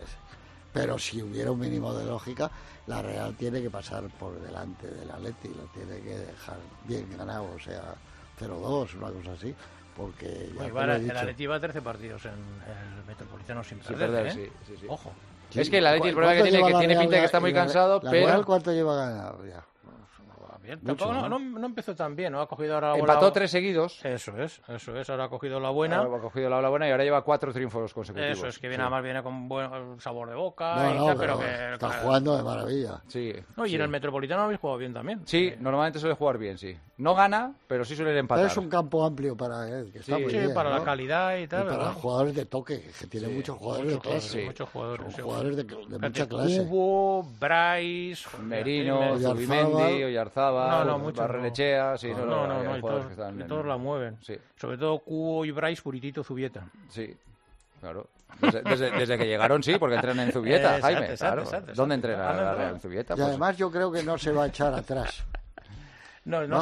pero si hubiera un mínimo de lógica, la Real tiene que pasar por delante del Atleti, lo tiene que dejar bien ganado, o sea, 0-2, una cosa así, porque ya el Atleti va a 13 partidos en el Metropolitano sin perder, sí. Ojo. Sí, es que el Atleti el problema que tiene pinta de que está muy cansado, pero... Real, ¿cuánto lleva ganado ya? Tampoco, no empezó tan bien, ¿no? Ha cogido ahora empató 3 seguidos. Eso es, ahora ha cogido la buena. Ha cogido la buena y ahora lleva 4 triunfos consecutivos. Eso es, que además viene con buen sabor de boca. Pero que está jugando de maravilla. Sí. Y en el Metropolitano habéis jugado bien también. Sí, normalmente suele jugar bien, sí. No gana, pero sí suele empatar. Pero es un campo amplio para él, que está muy bien, para la calidad y tal. Y para jugadores de toque, que tiene muchos jugadores de clase. Muchos jugadores. Jugadores de mucha clase. Cubo, Bryce, Merino, Zubimendi, Oyarzábal, Barrenechea, sí, y todos la mueven. Sí. Sobre todo Cubo y Bryce, Puritito, Zubieta. Sí, claro. Desde que llegaron, sí, porque entrenan en Zubieta, Jaime. Exacto. ¿Dónde entrenan en Zubieta? Y además yo creo que no se va a echar atrás. No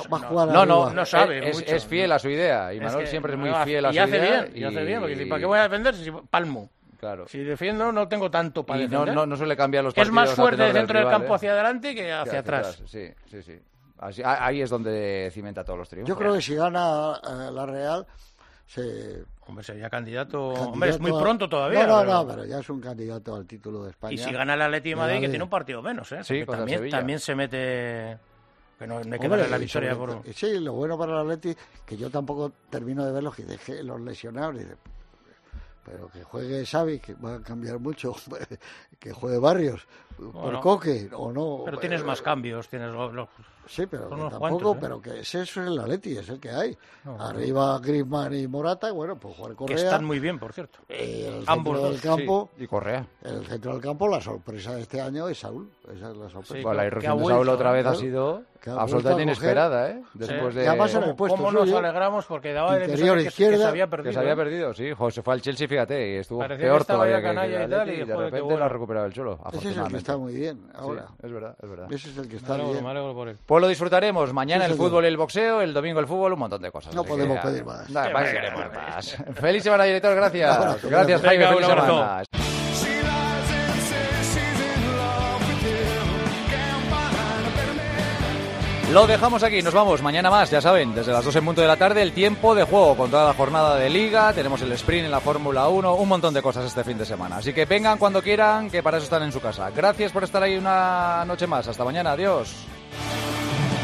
sabe. Es fiel a su idea. Y Manuel siempre es muy fiel a su idea. Y hace bien, porque ¿para qué voy a defender si palmo? Claro. Si defiendo no tengo tanto para defender. No suele cambiar los partidos. Es más fuerte dentro del campo hacia adelante que hacia atrás. Sí. Ahí es donde cimenta todos los triunfos. Yo creo que si gana la Real... Hombre, sería candidato... Hombre, es muy pronto todavía. Pero ya es un candidato al título de España. Y si gana el Atleti de Madrid, que tiene un partido menos, ¿eh? Sí, también se mete... Que no hay que darle la victoria por... Sí, lo bueno para el Atleti, que yo tampoco termino de verlo, que deje los lesionados pero que juegue Xavi, que va a cambiar mucho, que juegue Barrios, por Coque, o no. Pero tienes más cambios, tienes los... Sí, pero tampoco, pero que eso es el Atleti, es el que hay. Arriba Griezmann y Morata, bueno, pues jugar Correa. Que están muy bien, por cierto. Ambos del campo. Sí, y Correa. En el centro del campo, la sorpresa de este año es Saúl. Esa es la sorpresa. La irrupción de Saúl otra vez ha sido... absolutamente inesperada, ¿eh? Después de... Además, en el puesto ¿Cómo nos alegramos? Porque daba la interior impresión izquierda, que se había perdido. Que se había perdido, sí. Se fue al Chelsea, fíjate, y estuvo parecía peor que estaba todavía ya canalla y tal, y de repente lo ha recuperado el Cholo, Ese es el que está muy bien ahora. Sí, es verdad. Ese es el que está bien. Por él. Pues lo disfrutaremos. Mañana el fútbol y el boxeo, el domingo el fútbol, un montón de cosas. No podemos pedir más. Más. Feliz semana, director. Gracias. Gracias, Jaime. Feliz semana. Lo dejamos aquí, nos vamos mañana más, ya saben, desde las 2 en punto de la tarde, el tiempo de juego con toda la jornada de Liga, tenemos el sprint en la Fórmula 1, un montón de cosas este fin de semana. Así que vengan cuando quieran, que para eso están en su casa. Gracias por estar ahí una noche más, hasta mañana, adiós.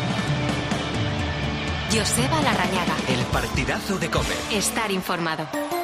Joseba Larrañaga. El partidazo de COPE. Estar informado.